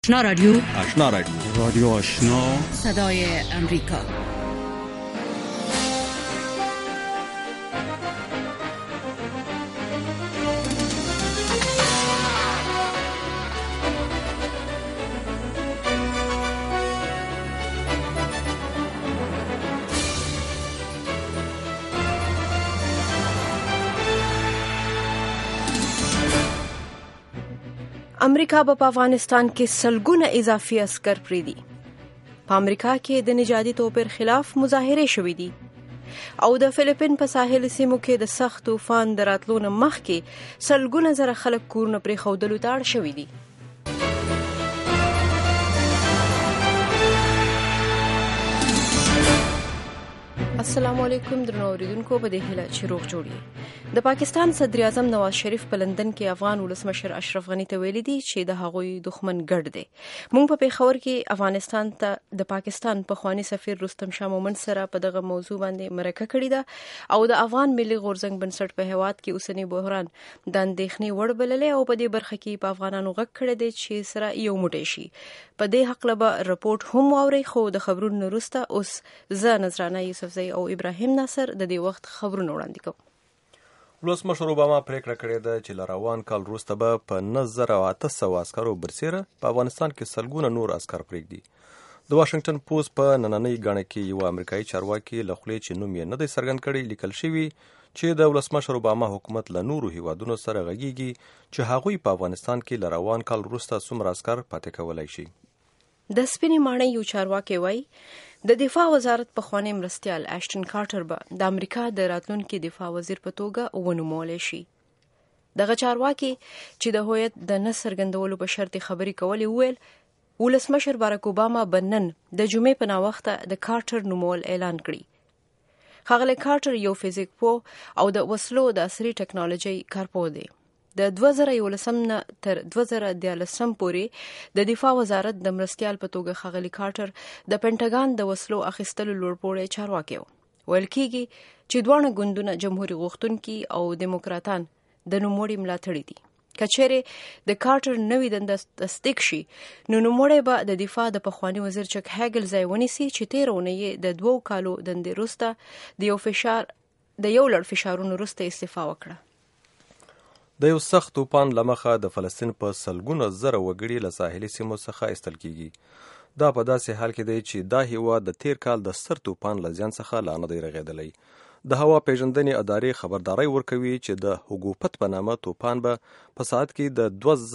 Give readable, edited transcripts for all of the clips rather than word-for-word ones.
آشنا رادیو رادیو آشنا صدای امریکا. امریکا په افغانستان کې سلګونه اضافي عسكر پریدي. په امریکا کې د نژادي توپیر خلاف مظاهره شوې دي او د فلیپین په ساحل سیمو کې د سخت طوفان د راتلو نه مخکې سلګونه زره خلک کورونه پرېښودلو ته اړ شوي دي. السلام علیکم درنو اوریدونکو، په دې هیله چې روغ جوړ یې. د پاکستان صدر اعظم نواز شریف په لندن کې افغان ولسمشر اشرف غنی ته ویلي دي چې د هغوی دښمن ګډ دی. موږ په پیښور کې افغانستان ته د پاکستان پخوانی سفیر رستم شاه مومند سره په دغه موضوع باندې مرکه کړې ده او د افغان ملي غورځنګ بنسټ په هیواد کې اوسنی بحران د اندېښنې وړ بللی او په دې برخه کې په افغانانو غږ کړی دی چې سره یو موټی شي. په دې هکله به رپورټ هم واورئ، خو د خبرونو وروسته اوس زه نذرانه یوسفزۍ او ابراهیم ناصر د دې وخت خبرونه وړاندې کوم. ولسمشر اوباما پریکړه کړې ده چې له روان کال وروسته به په 9800 عسکرو برسیره په افغانستان کې سلګونه نور عسکر پرېږدي. د واشنګټن پوسټ په نننۍ ګڼه کې یو امریکایي چارواکي له خولې چې نوم یې نه دی څرګند کړی لیکل شوي چې د ولسمشر اوباما حکومت له نورو هیوادونو سره غږیږي چې هغوی په افغانستان کې له روان کال وروسته څومره عسکر پاتې کولی شي. د سپینې ماڼۍ یو چارواکی وایي د دفاع وزارت پخوانی مرستیال اشټن کارټر به د امریکا د راتلونکي دفاع وزیر په توګه ونومولی شي. دغه چارواکي چې د هویت د نه څرګندولو په شرط خبرې کولې وویل ولسمشر باراک اوباما به نن د جمعې په ناوخته د کارټر نومول اعلان کړي. ښاغلی کارټر یو فزیک پوه او د وسلو د عصري ټکنالوژۍ کارپوه دی. د 2011 نه تر 2014 پورې د دفاع وزارت د مرستیال په توګه ښاغلی کارټر د پینټاګان د وسلو اخیستلو لوړپوړی چارواکی و. ویل کېږي چې دواړه ګوندونه جمهوري غوښتونکي او دیموکراتان د نوموړي ملاتړي دي. که چیرې د کارټر نوې دنده تصدیق شي نو نوموړی به د دفاع د پخواني وزیر چک هیګل ځای ونیسي چې تېره اونۍ د 2 کالو دندې وروسته د یو لړ فشارونو وروسته استعفا وکړه. د یو سخت طوفان له مخه د فلسطین په سلګونه زره وګړي له ساحلي سیمو څخه ایستل کیږي. دا په داسې حال کې دی چې دا هیواد د تیر کال د ستر طوفان له زیان څخه لا نه دی رغېدلی. د هوا پیژندنې ادارې خبرداری ورکوي چې د هوګوپت په نامه طوفان به په ساعت کې د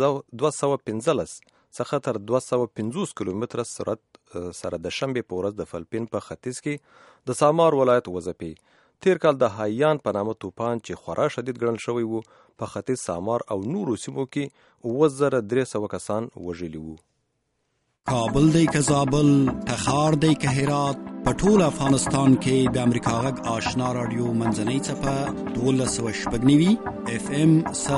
215 څخه تر 250 کیلومتره سرعت سره د شنبې په ورځ د فلپین په ختیځ کې د سامار ولایت وځپي. تیر کال د هایان په نامه طوفان چې خورا شدید ګڼل شوی وو په ختیځ سامار او نورو سیمو کې 9300 کسان وژلي وو. کابل دی که زابل، تخار دی که هرات، په ټول افغانستان کې د امریکا غږ آشنا رادیو منځنۍ څپه 1290 FM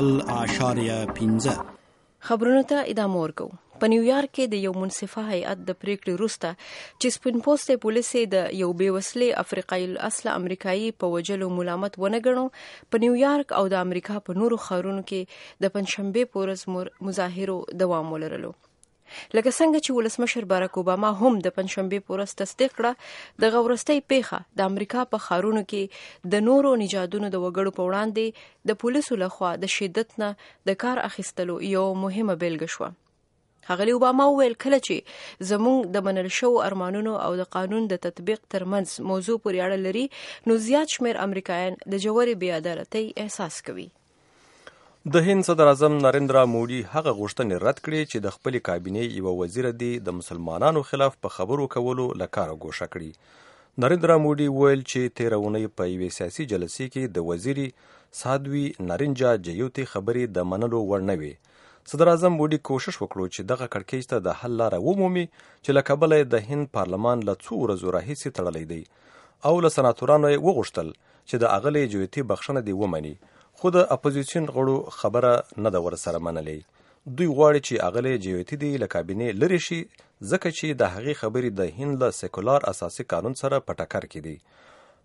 0.15. خبرونو ته ادامه ورکوو. په نیویارک کې د یو منصفه هیئت د پریکړې وروسته چې سپین پوستې پولیسې د یو بې وسلې افریقایي الاصله امریکایي په وژلو ملامت ونه ګڼو، په نیویارک او د امریکا په نورو ښارونو کې د پنجشنبې په ورځ مظاهرو دوام ولرلو. لکه څنګه چې ولسمشر باراک اوباما هم د پنجشنبې په ورځ تصدیق کړه، دغه وروستۍ پیښه د امریکا په ښارونو کې د نورو نژادونو د وګړو په وړاندې د پولیسو لخوا د شدت نه د کار اخیستلو یو مهمه بیلګه شوه. ښاغلی اوباما وویل کله چې زموږ د منل شوو ارمانونو او د قانون د تطبیق ترمنځ موضوع پورې اړه لري نو زیات شمیر امریکایان د ژورې بې عدالتۍ احساس کوي. د هند صدر اعظم نریندرا مودي هغه غوښتنې رد کړې چې د خپلې کابینې یوه وزیره دي د مسلمانانو خلاف په خبرو کولو له کاره ګوښه کړي. نریندرا مودي وویل چې تېره اونۍ په یوې سیاسي جلسې کې د وزیري سادوی نارنجا جیوتي خبرې د منلو وړ نه وې. صدر اعظم مودي کوشش وکړو چې دغه کړکېچ ته د حل لاره ومومي چې له کبله د هند پارلمان له څو ورځو راهیسې تړلی دی او له سناتورانو یې وغوښتل چې د اغلې جیوتي بخښنه دې ومني، خو د اپوزیسیون غړو خبره نه ده ورسره منلې. دوی غواړي چې اغلې جیوتي دې له کابینې لرې شي ځکه چې د هغې خبرې د هند له سیکولار اساسي قانون سره په ټکر کې دي.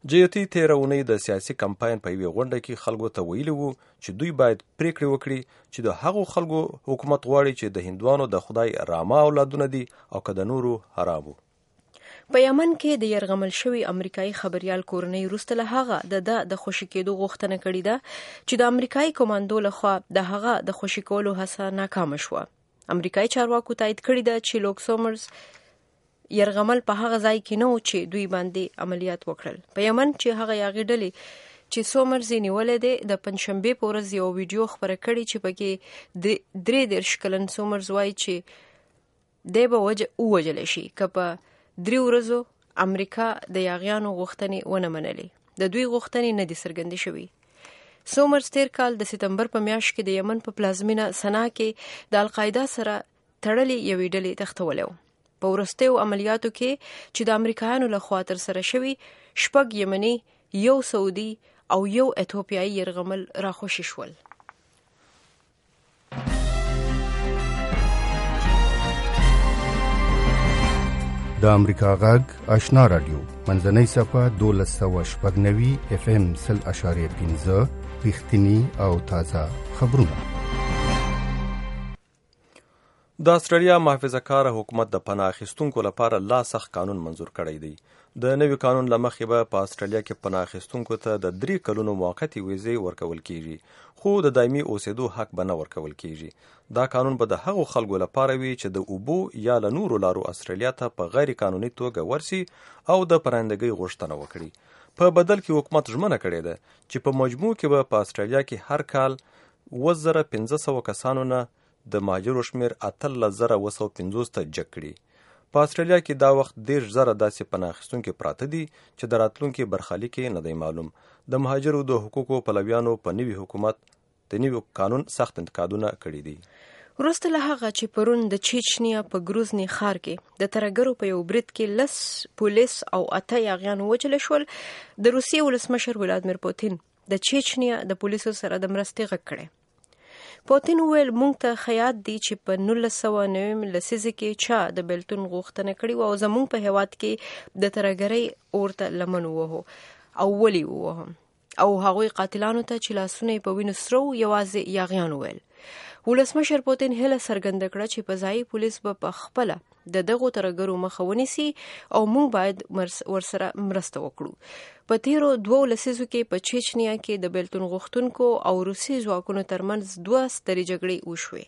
جیوتی تېره اونۍ د سیاسي کمپاین په یوې غونډه کې خلکو ته ویلي وو چې دوی باید پریکړې وکړي چې د هغو خلکو حکومت غواړي چې د هندوانو د خدای راما اولادونه دي او که د نورو حرامو. په یمن کې د یرغمل شوي امریکایي خبريال کورنۍ وروسته له هغه د خوشي کېدو غوښتنه کړې ده چې د امریکایي کمانډو لخوا د هغه د خوشي کولو هڅه ناکامه شوه. امریکایي چارواکو تایید کړی ده چې لوک سومرز یرغمل په هغه ځای کې نه و چې دوی باندې عملیات وکړل. په یمن چې هغه یاغي ډلې چې سومرز یې نیولې ده د پنځشنبې په ورځ یو ویډیو خپره کړې چې پکې 33 کلن سومرز وایي چې دی به ووژلی شي که په 3 ورځو امریکا د یاغیانو غوښتنې ونه منلې. د دوی غوښتنې نه دي څرګندې شوي. سومرز تیر کال د سپتمبر په میاشت کې د یمن په پلازمینه سنا کې د القاعده سره تړلې یوې ډلې تښتولی و. په وروستیو عملیاتو کې چې د امریکایانو لخوا ترسره شوي 6 یمني، 1 سعودي او 1 ایتوپیایي یرغمل راخوشي شول. د امریکا غږ آشنا رادیو منځنۍ صفحه 1290 FM 0.5 رښتینی او تازه خبرونه. د استرالیا محافظه کار حکومت د پناه اخیستونکو لپاره لا سخت قانون منظور کړی دی. د نوي قانون له مخې به په استرالیا کې پناه اخیستونکو ته د 3 کلونو موقتي ویزې ورکول کیږي، خو د دایمي اوسېدو حق به نه ورکول کیږي. دا قانون به د هغو خلکو لپاره وي چې د اوبو یا له نورو لارو استرالیا ته په غیر قانوني توګه ورسي او د پرندګۍ غوښتنه وکړي. په بدل کې حکومت ژمنه کړې ده چې په مجموع کې به په استرالیا کې هر کال 1500 کسانو نه د مهاجرو شمیر 18050 ته جګ کړي. په استرالیا کې دا وخت 10,000 داسې پناه اخیستونکي پراته دي چې د راتلونکي برخلیک نه دی معلوم. د مهاجرو د حقوقو پلویانو په نوي حکومت د نوي قانون سخت انتقادونه کړي دي. وروسته له هغه چې پرون د چیچنیا په ګروزني ښار کې د ترهګرو په یو برید کې 10 پولیس او 8 یاغیان ووژل شول، د روسیې ولسمشر ولادیمیر پوتین د چیچنیا د پولیسو سره د مرستې غږ کړی. پوتین وویل موږ ته خیاط دي چې په 1990 لسیزه کې چا د بیلتون غوښتنه کړې او زموږ په هیواد کې د ترهګرۍ اور ته لمن ووهو او ولې ووهم او هغوی قاتلانو ته چې لاسونه یې په وینو سره یوازې یاغیان وویل. ولسمشر پوتین هیله څرګنده کړه چې فضایي پولیس به په خپله د دغو ترهګرو مخه ونیسي او موږ باید ورسره مرسته وکړو. په تیرو 2 لسیزو کې په چیچنیا کې د بیلتون غوښتونکو او روسي ځواکونو ترمنځ 2 سترې جګړې وشوې.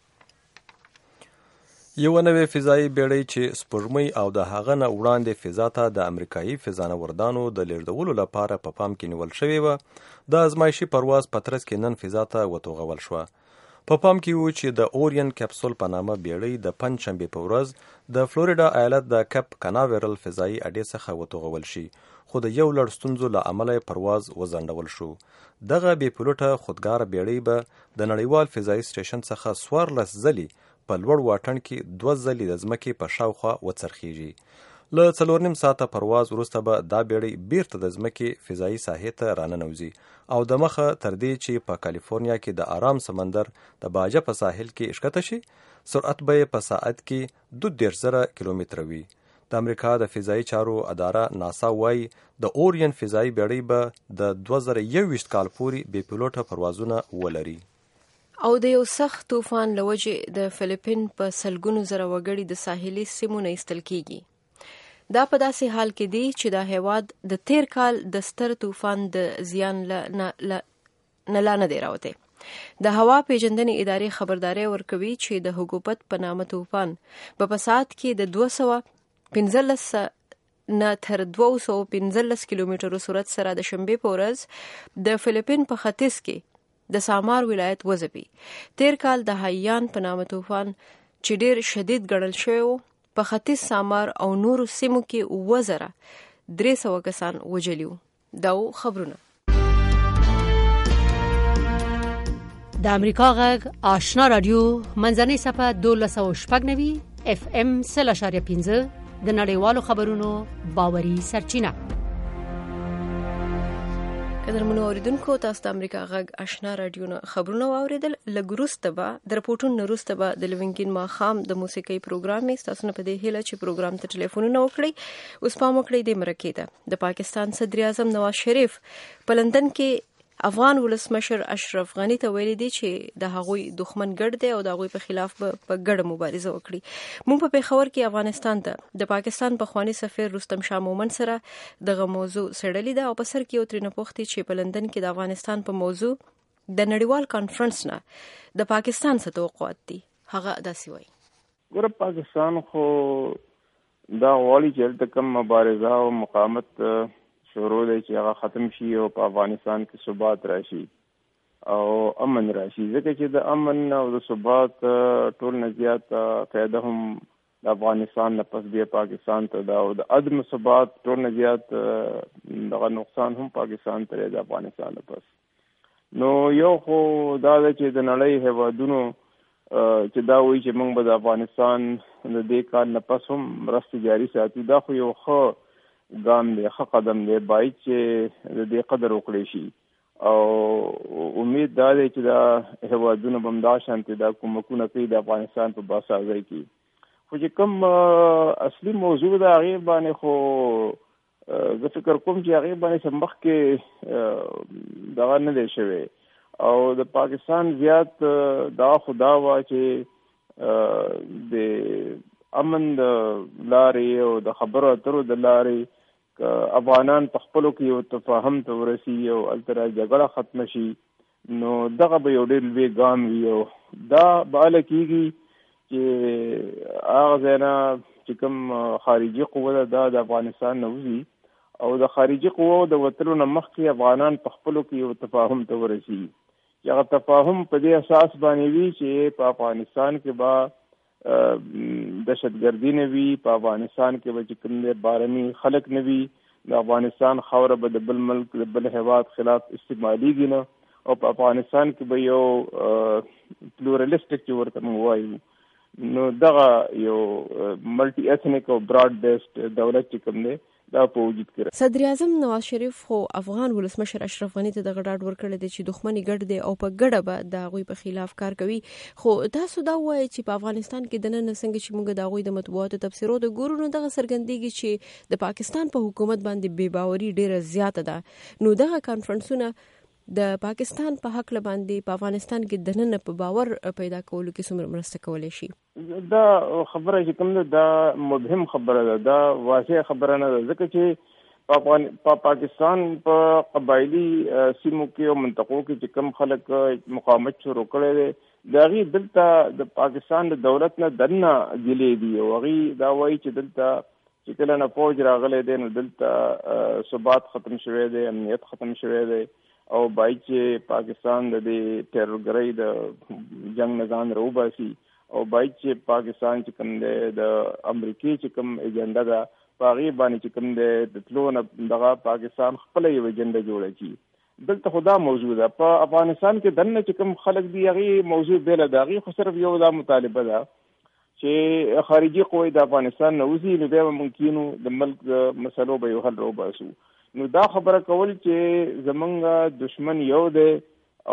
یوه نوې فضایي بیړۍ چې سپوږمۍ او د هغه نه وړاندې فضا ته د امریکایي فضانوردانو د لیږدولو لپاره په پام کې نیول شوې وه، د ازمایشي پرواز په ترڅ کې نن فضا ته وتوغول شوه. په پام کې وو چې د اورین کپسول په نامه بیړۍ د پنځشنبې په ورځ د فلوریډا ایالت د کپ کناویرل فضایي اډې څخه وتوغول شي، خو د یو لړ ستونزو له امله پرواز وځنډول شو. دغه بې پیلوټه خودکاره بیړۍ به د نړیوال فضایي سټیشن څخه 14 ځلې په لوړ واټن کې 2 ځلې د ځمکې په شاوخوا وڅرخیږي. له 4.5 ساعته پرواز وروسته به دا بیړۍ بیرته د ځمکې فضایي ساحې ته راننوځي او د مخه تر دې چې په کالیفورنیا کې د آرام سمندر د باجه په ساحل کې ښکته شي، سرعت به یې په ساعت کې 22,000 کیلومتره وي. د امریکا د فضایي چارو اداره ناسا وایي د اورین فضایي بیړۍ به د 2021 کال پورې بې پیلوټه پروازونه ولري. او د یو سخت طوفان له وجې د فلیپین په سلګونو زره وګړي د ساحلي سیمو نه ایستل کیږي. دا په داسې حال کې دی چې دا هیواد د تیر کال د ستر طوفان د زیان نه لا نه دی راوتی. د هوا پیژندنې ادارې خبرداری ورکوي چې د هوګوپت په نامه طوفان په ساعت کې د 215 نه تر 215 کیلومترو سرعت سره د شنبې په ورځ د فلیپین په ختیځ کې د سامار ولایت وځپي. تیر کال د هایان په نامه طوفان چې ډیر شدید ګڼل شوی و په ختیځ سامار او نورو سیمو کې 300 کسان وژلي وو. دا خبرونه د امریکا غږ آشنا رادیو منځنۍ صفحه 1290 FM 0.5 د نړیوالو خبرونو باوري سرچینه. قدرمنو اوریدونکو تاسو د امریکا غږ آشنا رادیو نه خبرونه واوریدل. لګروسته به د رپورټونو وروسته به د لوینګین ماښام د موسیقي پروګرام تاسو نه په دې هیله چې پروګرام ته ټلیفونونه وکړئ. اوس پام وکړئ د مرکې ته د پاکستان صدر اعظم نواز شریف په لندن کې افغان ولسمشر اشرف غنی ته ویلي دي چې د هغوی دښمن ګډ دی او د هغوی په خلاف په ګډه مبارزه وکړي. موږ په پیښور کې افغانستان ته د پاکستان پخوانی سفیر رستم شاه مومن سره دغه موضوع سړلې ده او په سر کې یو ترېنه پوښتې چې په لندن کې د افغانستان په موضوع د نړیوال کانفرنس نه د پاکستان څه توقعات دي. هغه داسې وایي: ګوره پاکستان خو دا غواړي چې هلته کوم مبارزه او مقاومت شروع دی چې هغه ختم شي او په افغانستان کې ثبات راشي او امن راشي، ځکه چې د امن او د ثبات ټول نه زیات فایده هم د افغانستان نه پس بیا پاکستان ته ده او د عدم ثبات ټول نه زیات دغه نقصان هم پاکستان ته دی د افغانستان نه پس. نو یو خو دا ده چې د نړۍ هیوادونو چې دا وایي چې موږ به د افغانستان د دې کال نه پس هم مرستې جاري ساتو، دا خو یو ښه ګام دی، ښه قدم دی، باید چې د دې قدر وکړی شي او امید دا دی چې دا هیوادونه به همدا شانتې دا کومکونه کوي د افغانستان په باسازۍ کې. خو چې کوم اصلي موضوع ده هغې باندې خو زه فکر کوم چې هغې باندې څه مخکې دغه نه دی شوی او د پاکستان زیات دا خو دا وه چې د امن د لارې او د خبرو اترو د لارې افغانان په خپلو کې یو تفاهم ته ورسي او هلته را جګړه ختمه شي، نو دغه به یو ډېر لوی ګام وي او دا به هله کېږي چې هغه ځای نه چې کوم خارجي قوه ده دا د افغانستان نه وځي او د خارجي قوو د وتلو نه مخکې افغانان په خپلو کې یو تفاهم ته ورسي چې هغه تفاهم په دې اساس باندې وي چې په افغانستان کې به دهشتګردي نه وي، په افغانستان کې به چې کوم دی بارني خلک نه وي، د افغانستان خاوره به د بل ملک د بل هیواد خلاف استعمالیږي نه او په افغانستان کې به یو پلورالسټک چې ورته موږ وایو نو دغه یو ملټي ایتنیک او براډ بیسډ دولت چې کوم دی دا په وجود کې. صدر اعظم نواز شریف خو افغان ولسمشر اشرف غنی ته دغه ډاډ ورکړی دی چې دښمني ګډ دی او په ګډه به د هغوی په خلاف کار کوي. خو تاسو دا وایئ چې په افغانستان کې دننه څنګه چې موږ د هغوی د مطبوعاتو تبصرو د ګورو نو دغه څرګندېږي چې د پاکستان په حکومت باندې بې باوري ډېره زیاته ده. نو دغه کانفرنسونه د پاکستان په حق باندې په افغانستان کې دننه په باور پیدا کولو کې څومره مرسته کولی شي؟ دا خبره چې کوم ده دا مبهم خبره ده، دا واضح خبره نه ده، ځکه چې په پاکستان په قبایلي سیمو کې او منطقو کې چې کوم خلک مقاومت شروع کړی دی د هغې دلته د پاکستان د دولت نه دننه ګیلې دي او هغې دا وایي چې دلته چې کله نه فوج راغلی دی نو دلته ثبات ختم شوی دی، امنیت ختم شوی دی او باید چې پاکستان د دې ټیرورګرۍ د جنگ نه ځان راوباسي او باید چې پاکستان چې کوم دی د امریکې چې کوم ایجنډا ده په هغې باندې چې کوم دی د تلو نه دغه پاکستان خپله یو ایجنډا جوړه کړي. دلته خو دا موضوع ده، په افغانستان کې دننه چې کوم خلک دي هغې موضوع بیله ده، هغې خو صرف یو دا مطالبه ده چې خارجي قوې د افغانستان نه وځي نو بیا به موږ کینو د ملک د مسلو به یو حل راوباسو. نو دا خبره کول چې زمونږ دشمن یو دی او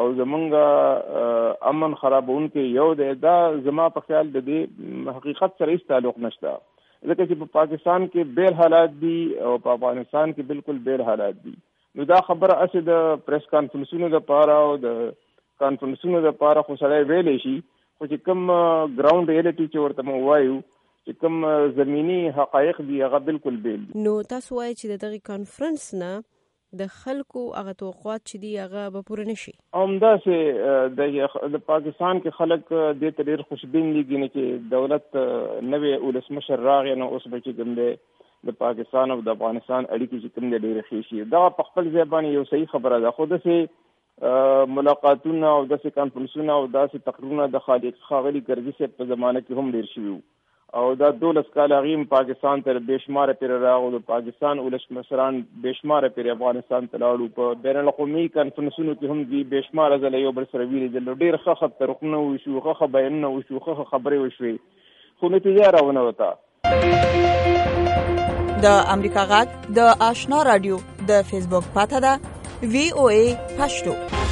زمونږ امن خرابونکی یو دی، دا زما په خیال د دې حقیقت سره هیڅ تعلق نشته، ځکه چې په پاکستان کې بیل حالات دي او په افغانستان کې بالکل بیل حالات دي. نو دا خبره اسې د پریس کانفرنسونو دپاره او د کانفرنسونو دپاره خو سړی ویلی شي، خو چې کوم ګراوند ریالټي چې ورته موږ وایو چې کوم زمینی حقایق دي هغه بالکل بیل دي. نو تاسو وایئ چې د دغې کانفرنس نه د خلکو هغه توقعات چې دي هغه به پوره نه شي؟ همداسې د پاکستان کې خلک دې ته ډېر خوشبین دي چې دولت نوی ولسمشر راغی نو اوس به چې کوم دی د پاکستان او د افغانستان اړیکې چې کوم دی ډېرې ښې شي. دغه په خپل ځای باندې یو صحیح خبره ده، خو داسې ملاقاتونه او داسې کانفرنسونه او داسې تقریرونه د ښاغلي کرزي صاحب په زمانه کې هم ډېر شوي او دا 12 کال هغې پاکستان ته بېشماره پېره راغلو، د پاکستان ولسمشران بېشماره پېرې افغانستان ته لاړو، په بین الاقوامي کانفرنسونو کې هم دوی بېشماره ځله یو بل سره ولیدل، ډېر ښه خبرونه وشو، ښه بیانونه وشو، ښه خبرې وشوې، خو نتیجه راونه وته. د امریکا غږ د آشنا رادیو د فیسبوک پاته ده VOA پښتو.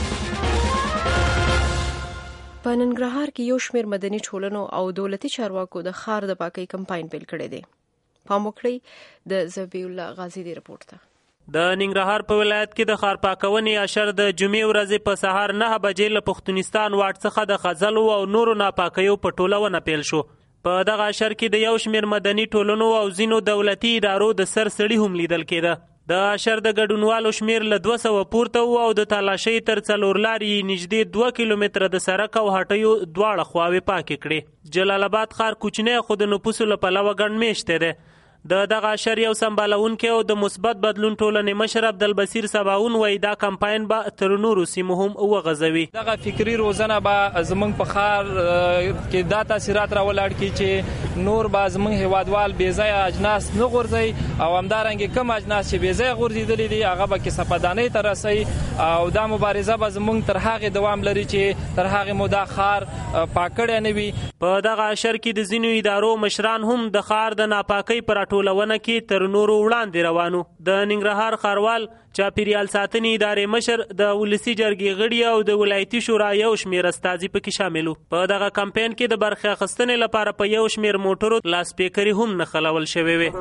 په ننګرهار کې یو شمېر مدني ټولنو او دولتي چارواکو د ښار د پاکۍ کمپاین پیل کړی دی. پام وکړئ د ذبیح الله غازی دی رپورټ ته. د ننګرهار په ولایت کې د ښار پاکونې اشر د جمعې ورځې په سهار 9 بجې له پښتونستان واټ څخه د غزلو او نورو ناپاکیو په ټولونه پیل شو. په دغه اشر کې د یو شمېر مدني ټولنو او ځینو دولتي ادارو د سرسړي هم لیدل کېده. د اشر د ګډونوالو شمیر له 200 پورته او د تالاشۍ تر 4 لارې نږدې 2 کیلومتره د سړک او هټیو دواړه خواوې پاکې کړې. جلال آباد ښار کوچنی خو د نفوسو له پلوه ګڼ میشته دی. دغه اشر یو سمبالونکی او د مثبت بدلون ټولنې مشر عبدالبصیر سباون وایي دا کمپاین به تر نورو سیمو هم وغځوي. دغه فکري روزنه به زموږ په ښار کې دا تاثیرات راولاړ کړي چې نور به زموږ هیوادوال بې ځایه اجناس نه غورځوي او همدارنګې کم اجناس چې بې ځایه غورځېدلي دي هغه به کثافهدانۍ ته رسوي او دا مبارزه به زموږ تر هغې دوام لري چې تر هغې مو دا ښار پاک کړی نه وي. په دغه اشر کې د ځینو ادارو مشران هم د ښار د ناپاکۍ پر ټولونه کې تر نورو وړاندې روانو. د ننګرهار ښاروال چاپیریال ساتنې ادارې مشر د ولسي جرګې غړي او د ولایتي شورا یو شمېر استازي پکې شامل وو. په دغه کمپاین کې د برخې اخیستنې لپاره په یو شمېر موټرو لاسپیکرې هم نښلول شوې وې.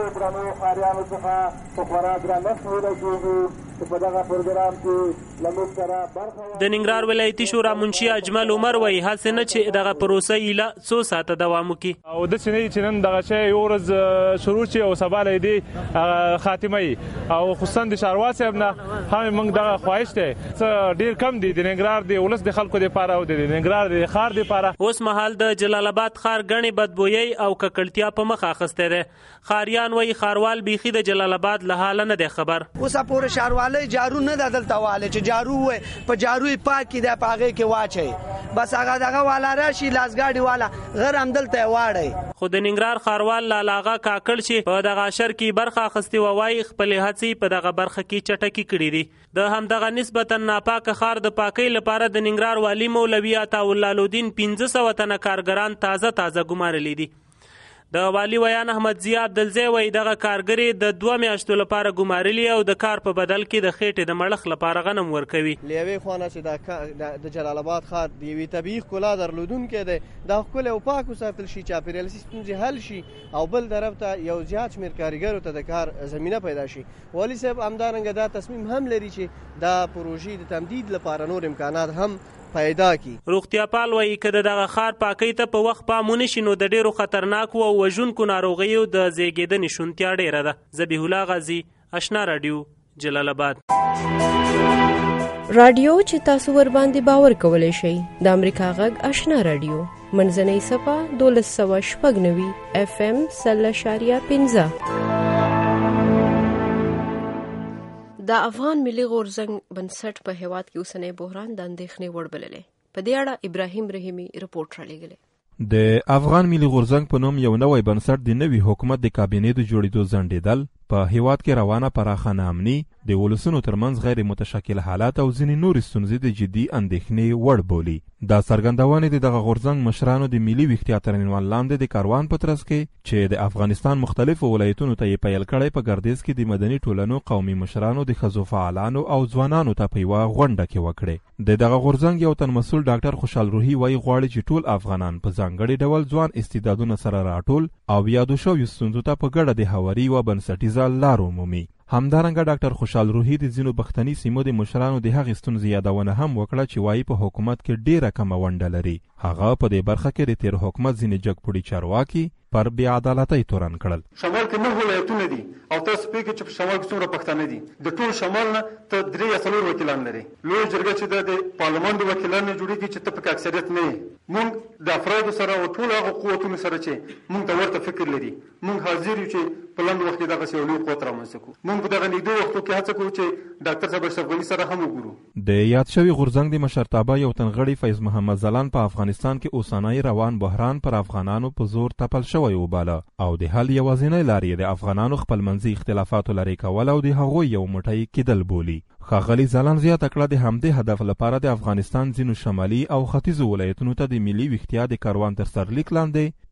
د ننګرهار ولایتي شورا منشي اجمل عمر وایي هڅه نه چې دغه پروسه ایله څو ساعته دوام وکړي او د چې نن دغه شی یو ورځ شروع شي او سبا له دې خاتمه او خصوصا د شاروال صاحب نه هم موږ دغه خواهش دی ډیر کم دي د ننګرهار د ولس د خلکو لپاره او د ننګرهار د ښار لپاره. اوس مهال د جلال آباد ښار غني بدبویي او ککړتیا په مخ اخسته ده. خاریان وایي ښاروال بیخي د جلال آباد له حال نه دی خبر. اوس پورې ښاروالۍ جارو نه دلته واله چې جارو وي په جاروي پاکي د پاغه کې واچي بس هغه دغه والا راشي لاسګاډي والا غیر همدلته واړی. خو د ننګرهار ښاروال لالاغه کاکړ چې په دغه اشر کې برخه اخیستې وایي خپل هڅې په دغه برخه کې چټکي کړې دي. د همدغه نسبتا ناپاک ښار د پاکۍ لپاره د ننګرهار والي مولوي عطاالله الدین 1500 تنه کارګران تازه ګمارلي دي. د والی ویان احمد ضیا عبدالزی وایي دغه کارګرې د 2 میاشتو لپاره ګمارلي او د کار په بدل کې د خېټې د مړخ لپاره غنم ورکوي. لیوي خوانه چې د جلال آباد ښار د یوې طبیعي ښکلا درلودونکی دی دا ښکلی او پاک وساتل شي چاپیریالي ستونزې حل شي او بل طرف ته یو زیات شمېر کارګرو ته د کار زمینه پیدا شي. والي صاحب همدارنګه دا تصمیم هم لري چې دا پروژې د تمدید لپاره نور امکانات هم پیدا کی. روغتیاپال وایي که دغه ښار پاکۍ ته په وخت پام ونه شي نو د ډیرو خطرناکو او وژونکو ناروغیو د زیږیدنې شونتیا ډیره ده. ذبیح الله غازی، آشنا رادیو، جلال آباد. رادیو چې تاسو ور باندې باور کولای شئ د امریکا غږ آشنا رادیو منځنۍ صفه 1290 FM 0.15. د افغان ملي غورځنګ بنسټ په هیواد کې اوسنی بحران د اندېښنې وړ بللی. په دې اړه ابراهیم رحیمي رپورټ رالیږلی. د افغان ملي غورځنګ په نوم یو نوی بنسټ د نوي حکومت د کابینې د جوړېدو ځنډېدل په هیواد کې روانه پراخه ناامني د ولسونو ترمنځ غیر متشکل حالات او ځینې نورې ستونزې د جدي اندېښنې وړ بولي. دا څرګندونې د دغه غورځنګ مشرانو د ملي ویښتیا تر عنوان لاندې د کاروان په ترڅ کې چې د افغانستان مختلفو ولایتونو ته یې پیل کړی په ګردیز کې د مدني ټولنو قومي مشرانو د ښځو فعالانو او ځوانانو ته په یوه غونډه کې وکړې. د دغه غورځنګ یو تن مسؤل ډاکټر خوشحال روحي وایي غواړي چې ټول افغانان په ځانګړي ډول ځوان استعدادونه سره راټول او یادو شویو ستونزو ته په ګډه د هواري یوه بنسټیزه لار ومومي. همدارنګه ډاکټر خوشحال روحي د ځینو بختني سیمو د مشرانو د هغې ستونزې یادونه هم وکړه چې وایي په حکومت کې ډیره کمه ونډه لري. هغه په دې برخه کې د تیر حکومت ځینې جګپوړي چارواکي پر بې عدالتۍ تورن کړل. شمال کې 9 ولایتونه دي او تاسو پوهېږئ چې په شمال کې څومره پښتانه دي. د ټول شمال نه ته 3 یا 4 وکیلان لري. لویه جرګه چې د پارلمان د وکیلانو جوړېږي چې ته پکې اکثریت نه یې. موږ د افرادو سره او ټولو هغو قوتونو سره چې موږ ته ورته فکر لري موږ حاضر یو چې په لنډ وخت کې دغسې یو لوی قوت رامنځته کړو. موږ په دغه نږدې وختو کې هڅه کوو چې ډاکټر صاحب اشرف غني سره هم وګورو. د یاد شوي غورځنګ د مشرتابه یو تن غړي فیض محمد ځلان په افغانستان کې اوسنی روان بحران پر افغانانو په زور تپل شوی وباله او د حل یوازینۍ لارې د افغانانو خپلمنځي اختلافاتو لرې کول او د هغوی یو موټی کېدل بولي. ښاغلي ځلان زیاته کړه د همدې هدف لپاره د افغانستان ځینو شمالي او ختیځو ولایتونو ته د ملي ویښتیا د کاروان تر سرلیک لاندې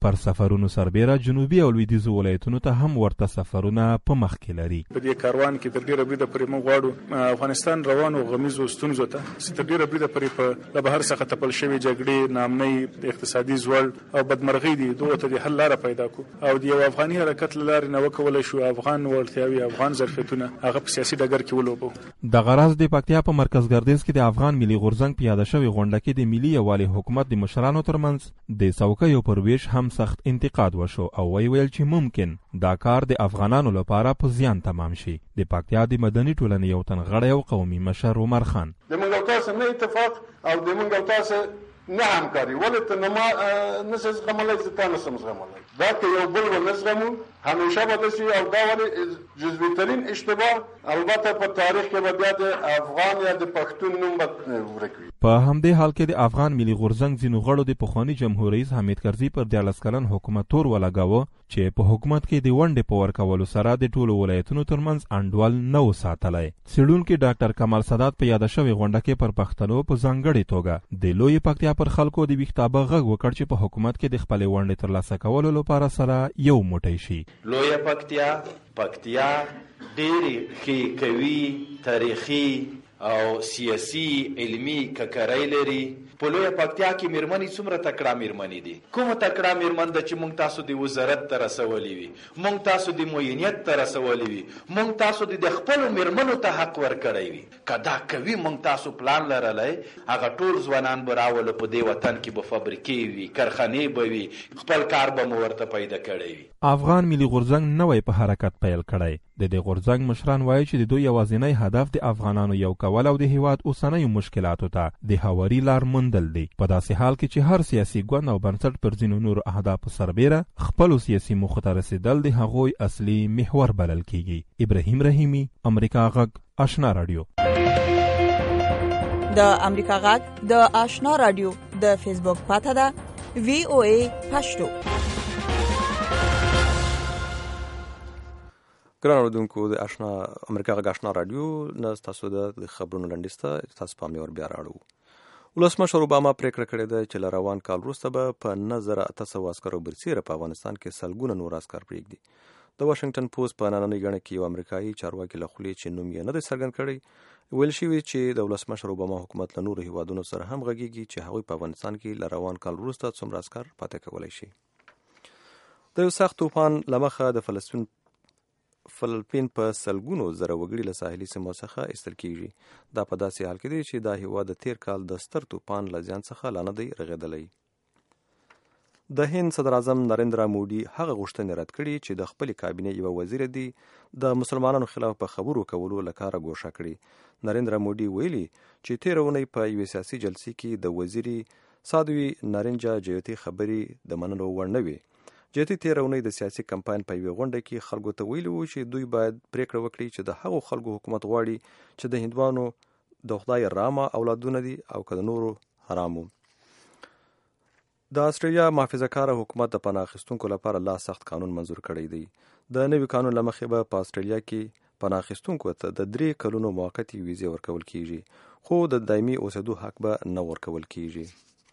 پر سفرونو سربیره جنوبي او لویدیځو ولایتونو ته هم ورته سفرونه په مخ کې لري. په دې کاروان کې تر ډیره بریده پرې موږ غواړو افغانستان روانو غمیزو ستونزو ته چې تر ډیره بریده پرې په د بهر څخه تپل شوی جګړې، نامنۍ، اقتصادي زوال او بدمرغي دي دوه ته د حل لاره پیدا کو او د یو افغاني حرکت لاره نه وکولای شو افغان وړتیاوي، افغان ظرفیتونه هغه په سیاسي ډګر کې ولوبو. د غرض د پکتیا په مرکز ګردیز کې د افغان ملي غورځنګ پیاده شوی غونډه کې د ملي یووالي حکومت د مشرانو ترمنځ د څوکیو پر ویش هم سخت انتقاد وشو او ویل چې ممکن دا کار د افغانانو لپاره په زیان تمام شي. د پکتیا د مدني ټولنې یو تن غړی او قومي مشر عمر خان: د موږ او تاسو نه اتفاق او د موږ او تاسو نه همکاري ولې ته نه څه زغملای چې تاسو سم زغملای دا که یو بل ونزغمو همیشه به داسې او دا ولې جزوي ترین اشتباه البته په تاریخ کې به بیا د افغان یا د پښتون نوم به ورک وي. په همدې حال کې د افغان ملي غورځنګ ځینو غړو د پخواني جمهور رئیس حامد کرزي پر 14 کلن حکومت تور ولګاوه چې په حکومت کې د ونډې په ورکولو سره د ټولو ولایتونو ترمنځ انډول نه و ساتلی. څېړونکي ډاکټر کمال سادات په یاده شوې غونډه کې پر پښتنو په ځانګړې توګه د لوی پکتیا پر خلکو د ویښتابه غږ وکړ چې په حکومت کې د خپلې ونډې ترلاسه کولو لپاره سره یو موټی شي. لوی پکتیا ډېرې ښې قوي تاریخي او سیاسي علمي ککرۍ لري. په لویه پکتیا کې میرمنې څومره تکړه میرمنې دي. کومه تکړه میرمن ده چې موږ تاسو د وزارت ته رسولې وي، موږ تاسو د معینیت ته رسولې وي، موږ تاسو د خپلو میرمنو ته حق ورکړی وي. که دا کوي موږ تاسو پلان لرلی هغه ټول ځوانان به راولو په دې وطن کې به فابریکې وي، کارخانې به وي، خپل کار به مو ورته پیدا کړی وي. افغان ملي غورځنګ نوی په حرکت پیل کړی. د دې غورځنګ مشران وایي چې د دوی یوازینی هدف د افغانانو یو کول او د هیواد اوسنیو مشکلاتو ته د هواري لار موندل دی. په داسې حال کې چې هر سیاسي ګوند او بنسټ پر ځینو نورو اهدافو سربیره خپلو سیاسي موخو ته رسیدل د هغوی اصلي محور بلل کیږي. ابراهیم رحیمي، امریکا غږ، آشنا رادیو. د امریکا غږ د آشنا رادیو د فیسبوک پاته ده VOA پښتو. ګران اوریدونکو د آشنا امریکا غږ آشنا رادیو نه تاسو د خبرونو لنډیسته تاسو په امر بیا راړو. ولسمشر اوباما پریکړه کړې ده چې له روان کال وروسته به په 9800 عسکرو برسیره په افغانستان کې سلګونه نور عسکر پرېږدي. د واشنگټن پوسټ په نننۍ غڼه کې یو امریکایي چارواکي له خولې چې نوم یې نه دی څرګند کړی ویل شوي چې د ولسمشر اوباما حکومت له نورو هیوادونو سره هم غږیږي چې هغوی په افغانستان کې له روان کال وروسته څومره عسکر پاتې کولی شي. د یو سخت طوفان له مخه د فلپین په سلګونو زره وګړي له ساحلي سیمو څخه ایستل کیږي. دا په داسې حال کې دی چې دا هیواد د تیر کال د ستر طوفان له زیان څخه لا نه دی رغېدلی. د هند صدر اعظم نریندرا مودي هغه غوښتنې رد کړي چې د خپلې کابینې یوه وزیر دي د مسلمانانو خلاف په خبرو کولو له کاره ګوښه کړي. نریندرا مودي ویلي چې تېره اونۍ په یوې سیاسي جلسې کې د وزیري سادوی نارنجا جیوتي خبرې د منلو وړ نه وي. جیوتي تېره اونۍ د سیاسي کمپاین په یوې غونډه کې خلکو ته ویلي وو چې دوی باید پریکړه وکړي چې د هغو خلکو حکومت غواړي چې د هندوانو د خدای رامه اولادونه دي او که د نورو حرامو. د استرالیا محافظه کاره حکومت د پناه اخیستونکو لپاره لا سخت قانون منظور کړی دی. د نوي قانون له مخې به په استرالیا کې پناه اخیستونکو ته د 3 کلونو موقتي ویزې ورکول کیږي خو د دایمي اوسېدو حق به نه ورکول کیږي.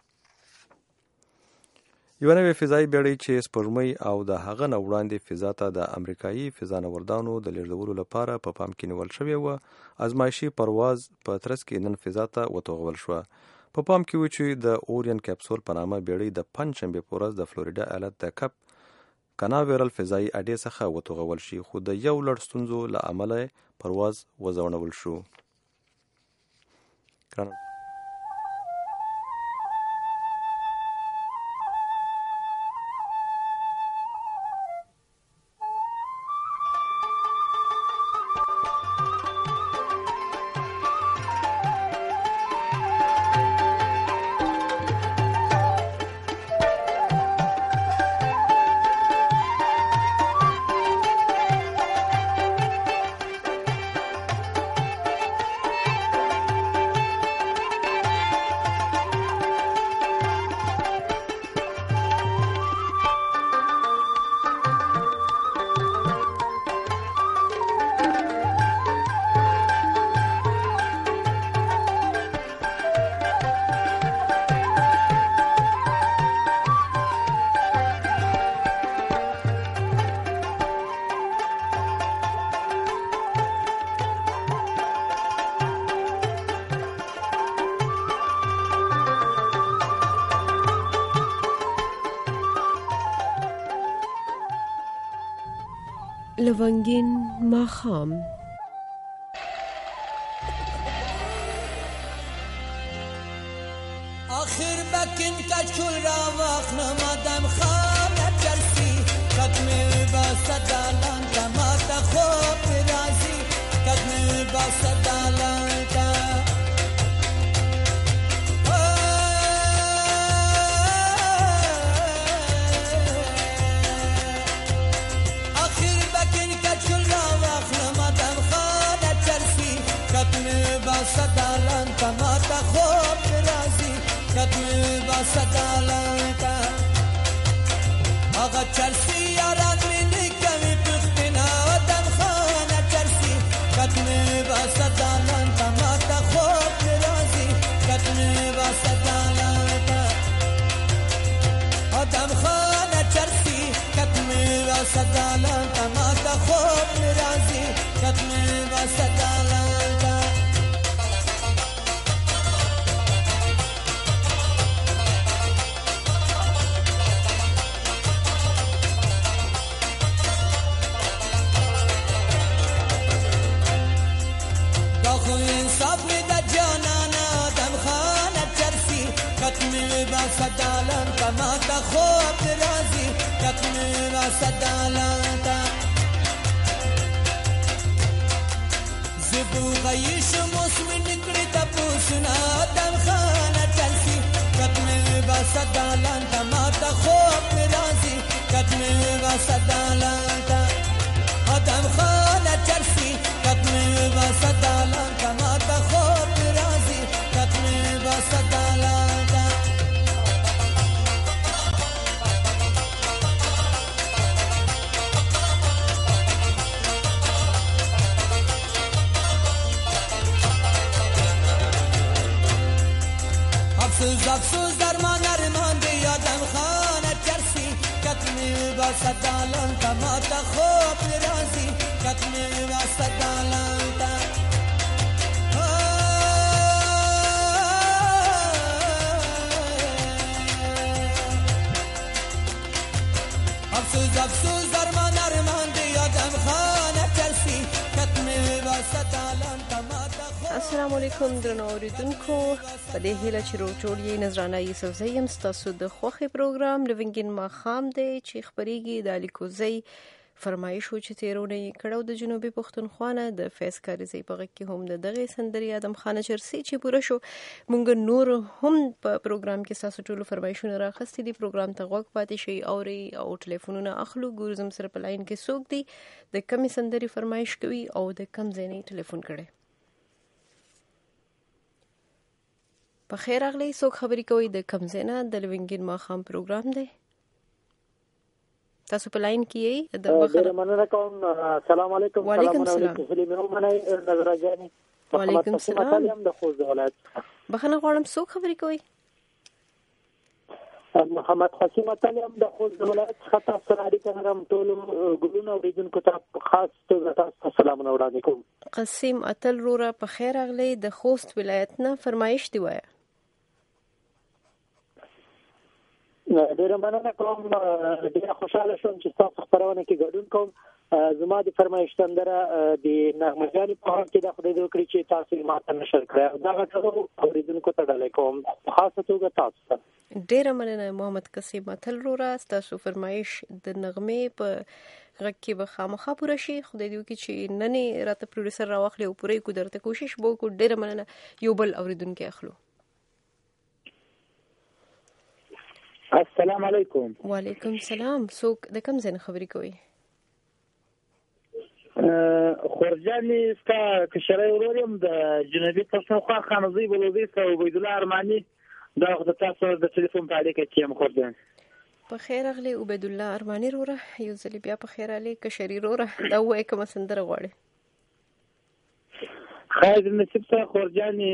یو نوې فضایي بیړۍ چې سپوږمۍ او د هغه نه وړاندې فضا ته د امریکایي فضانوردانو د لیږدولو لپاره په پام کې نیول شوې وه ازمایشي پرواز په ترڅ کې نن فضا ته وتوغول شوه. په پام کې و چې د اورین کپسول په نامه بیړۍ د پنجشنبې په ورځ د فلوریډا ایالت د کپ کناویرل فضایي اډې څخه وتوغول شي خو د یو لړ ستونزو له امله پرواز وځنډول شو. لونګین ماښام. آخر بکن کچول را واخنم آدم خانه چرسی کتم با صدالان تمات خوب رازی کتم با صدالان تا آخر بکن کچول را واخنم آدم خانه چرسی کتم با صدالان تمات خوب رازی کتم با صدالتا آقا چرسی یاران منی کمی پختنا آدم خانه چرسی کتم با صدالتا ماتا خوب رازی کتم با صدالتا آدم خانه چرسی کتم با صدالتا ماتا خوب رازی کتم با صدالتا صدالان تماتا خوب رازی کتم و صدالان تا زبو غیش موسم نکڑی تا پوشنا دم خانه چلسی کتم و صدالان تماتا خوب رازی کتم و صدالان تا دم خانه چلسی کتم و صدالان تماتا خوب رازی کتم و صدالان تا افسوس درمان ارمان دی آدم خانه چرسی کتم با صدالان تماتا خوب رازی کتم با صدالان تا افسوس درمان ارمان دی آدم خانه چرسی کتم با صدالان تماتا السلام علیکم درنو اوریدونکو په دې هیله چې روغ جوړ یې نظرانه یوسفزی یم ستاسو د خوښې پروګرام لونګین ماښام دی چې خپریږي د الیکوزی فرمایش و چې تیرونه یې کړو د جنوبي پښتونخوا نه د فیض کاریزی په غږ کې هم د دغې سندرې آدم خانه چرسي چې پوره شو. مونږ نور هم په پروګرام کې ستاسو ټولو فرمایشونه راخستي دي. پروګرام ته غوږ پاتې شئ اورئ او ټلیفونونه اخلو. ګورو زم سره په لاین کې څوک دي د کمې سندرې فرمایش کوي او د کم ځای نه ټلیفون کړي. په خیر اغلی څوک خبرې کوي د کم ځای نه د لونګین ماښام پروګرام دی. تاسو په لاین کې یې د ډېر مننه کوم. السلام علیکم. وعلیکم السلام. وعلیکم السلام. د خوست ولایت بخنه غواړم څوک خبرې کوي؟ محمد قاسم اتلم د خوست ولایت څخه تاسو سره اړیکه لرم. ټول ګلونه اوریدونکو ته خاص توګه تاسو سلامونه وړاندې کوم. قاسم اتل روره په خیر اغلی د خوست ولایت نه فرمایش دی وایه. ډېر مننه کوم. ډېر خوشاله شوم چې تاسو خبرونه کې ګډون کوم. زما د فرمایش سندره د نغمه‌جانې په حق کې د خدای دې وکړي چې تاسو یې ماته نشر کړئ. دا غټو اوریدونکو ته ډالۍ کوم په خاصه توګه تاسو ته. ډېر مننه محمد قاسم اتل روره. تاسو فرمایش د نغمې په غږ کې به خامخا پوره شي. خدای دې وکړي چې نن راته پروډوسر راواخلي او پوره یې درته کوشش به وکړو. ډېر مننه. یو بل اوریدونکي اخلو. السلام علیکم. وعلیکم السلام. څوک د کوم ځای نه خبرې کوي؟ خورجاني ستا کشرۍ ورور یم د جنوبي پښتونخوا خانزۍ بلوزۍ څخه عبید الله ارماني. دا خو د تاسو د ټلیفون په اړیکه کې یم. خورجان په خیر اغلی عبید الله ارماني روره. یو ځل بیا په خیر اغلی کشرۍ روره. دا وایي کومه سندره غواړي؟ خیر نصیب ته خورجاني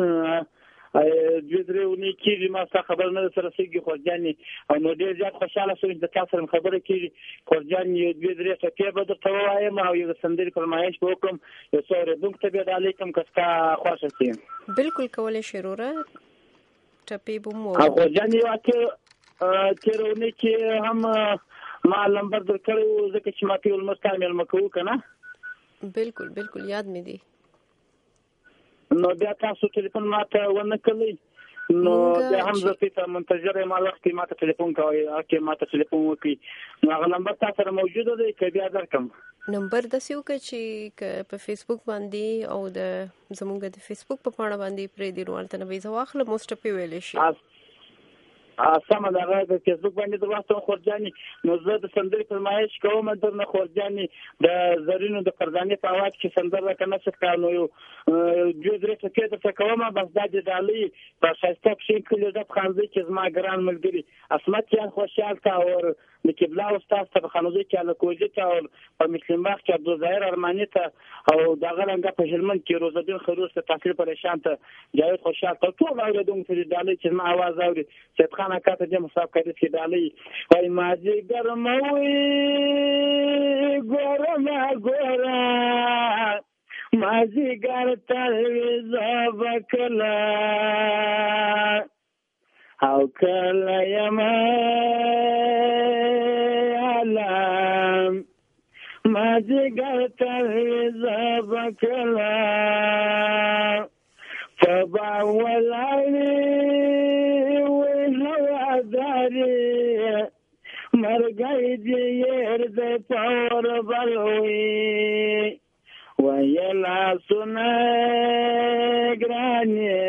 دوی درې ونې کېږي ما ستا خبر نه سره رسېږي خورجاني. او نو ډېر زیات خوشحاله شوم چې د تا سره خبره کېږي خورجاني. یو دوې درې ټپې به درته ووایم او یو د سندرې فرمایش به وکړم. یو څو اورېدونکو ته بیا ډالۍ کړم که ستا خوښه شي. بلکل کولی شې وروره. ټپې به مو خورجاني یو تېره اونۍ کې هم ما نمبر درکړی ځکه چې ما ته ول مستا مېلمه کوو کنه. بالکل یاد مې دی. نو بیا تاسو ټلیفون ما ته ونه کړی نو بیا هم زه ته منتظر یم وخت ما ته ټلیفون کوي اکه ما ته ټلیفون وکي نو هغه نمبر تاسو سره موجود دی که بیا درکم. نمبر د سیو چې په فیسبوک باندې او د زموږ د فیسبوک په پاڼه باندې پرې دی روالته نه ویزه واخله موسټ په ویل شي. سمه ده هغه د فیسبوک باندې د واسطه خورجاني نو زه د سندرې فرمایش کوم درنه خورجاني د زرینو د قرضاني په اواز کې سندره کنه څه کار نو یو درې ټکي د کومه بس د دالي په شایسته کې کله د خانزي چې زما ګران ملګری اسمت جان خوشحال تا اور د کبلا استاد ته خانوزي چې له کوجه تا او په مسلمان کې عبدالظاهر ارماني ته او دغه رنګ په هلمند کې روزدین خروس ته تحصیل پریشان ته جاوید خوشحال ته ټول اوریدونکو ته دالي چې ما आवाज اوري سید خان کاته د مسابقه کې دالي وای ماجي ګرموي ګورما ماجي ګرته زبکلا او کله یما علام ماجي ګرته زبکلا فباولانی مرګای دې ير دې پاور بلوي ويلا سنا ګرانې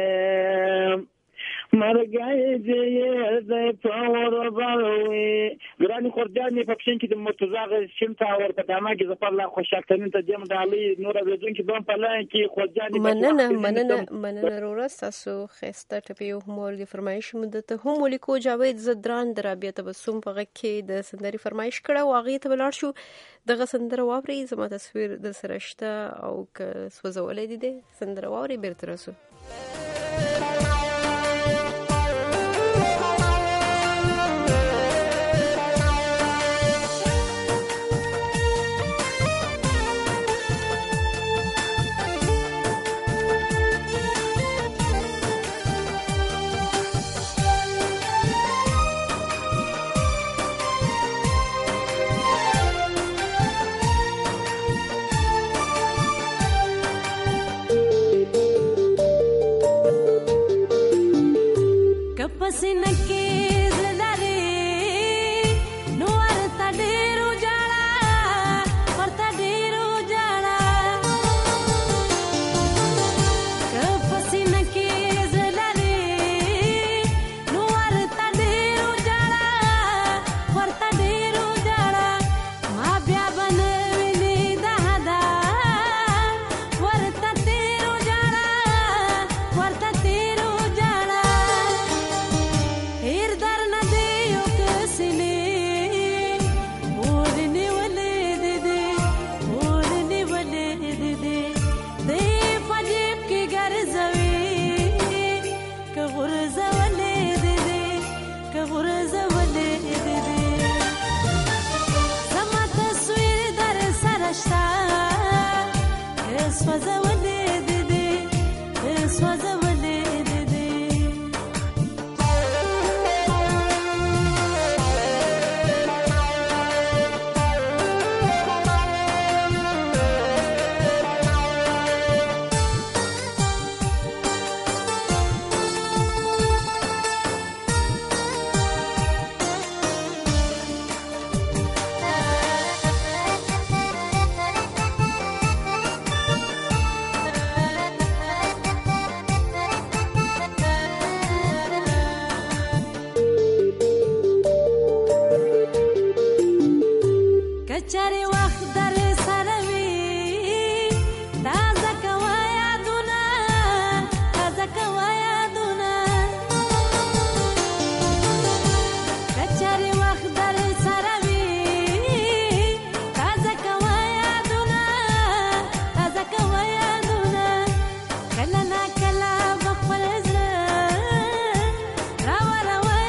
مرګای دې ير دې پاور بلوي ګرانې خورجانې په پښین کې د مرتضی شین تاور په دامه کې زفر الله خوشاکتنه ته دیم د علي نور زون کې دوم په لای کې خورجانې مننه رورس تاسو خسته ټپي مور دی فرمایش مدته هم ولیکو جاوید زدران درابیه تبسم په کې د سندري فرمایش کړه واغې ته بلار شو دغه سندره واوري زما تصویر د سرشته او ک سوزولې دي سندره واوري بیرته رسو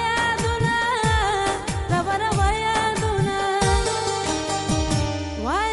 Why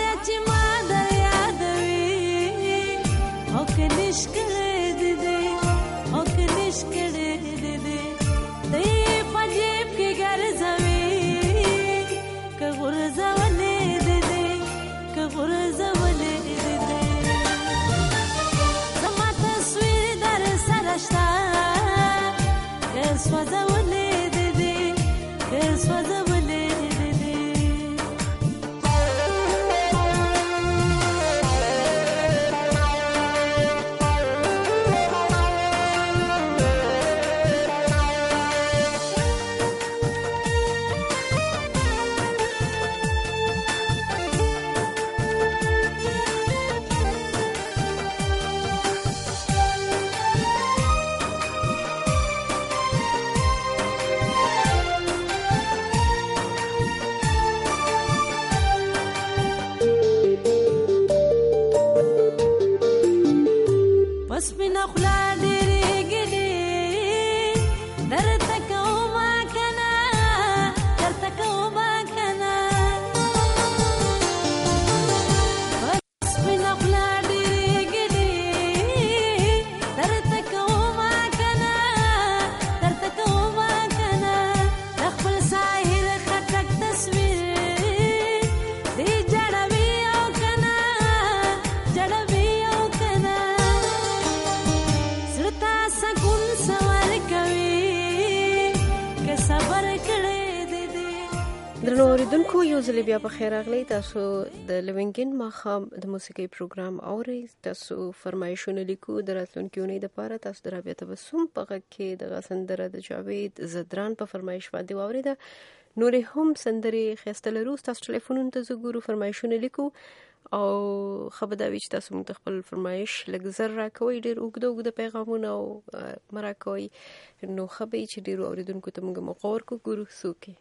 درنو اوریدونکو یو ځل بیا په خیر راغلی. تاسو د لوینګین ماښام د موسیقي پروګرام اورئ. تاسو فرمایشونه لیکو د راتلونکي اونۍ دپاره. تاسو د رابعه تبسم په غږ کې دغه سندره د جاوید زدران په فرمایش باندې واورېده. نورې هم سندرې ښایسته لرو. تاسو ټلیفونونو ته زه ګورو، فرمایشونه لیکو او ښه به دا وي چې تاسو موږ ته خپل فرمایش لږ زر راکوئ، ډېر اوږده پیغامونه او مه راکوئ. نو ښه به وي چې ډېرو اوریدونکو ته موږ موقع ورکړو. ګورو څوک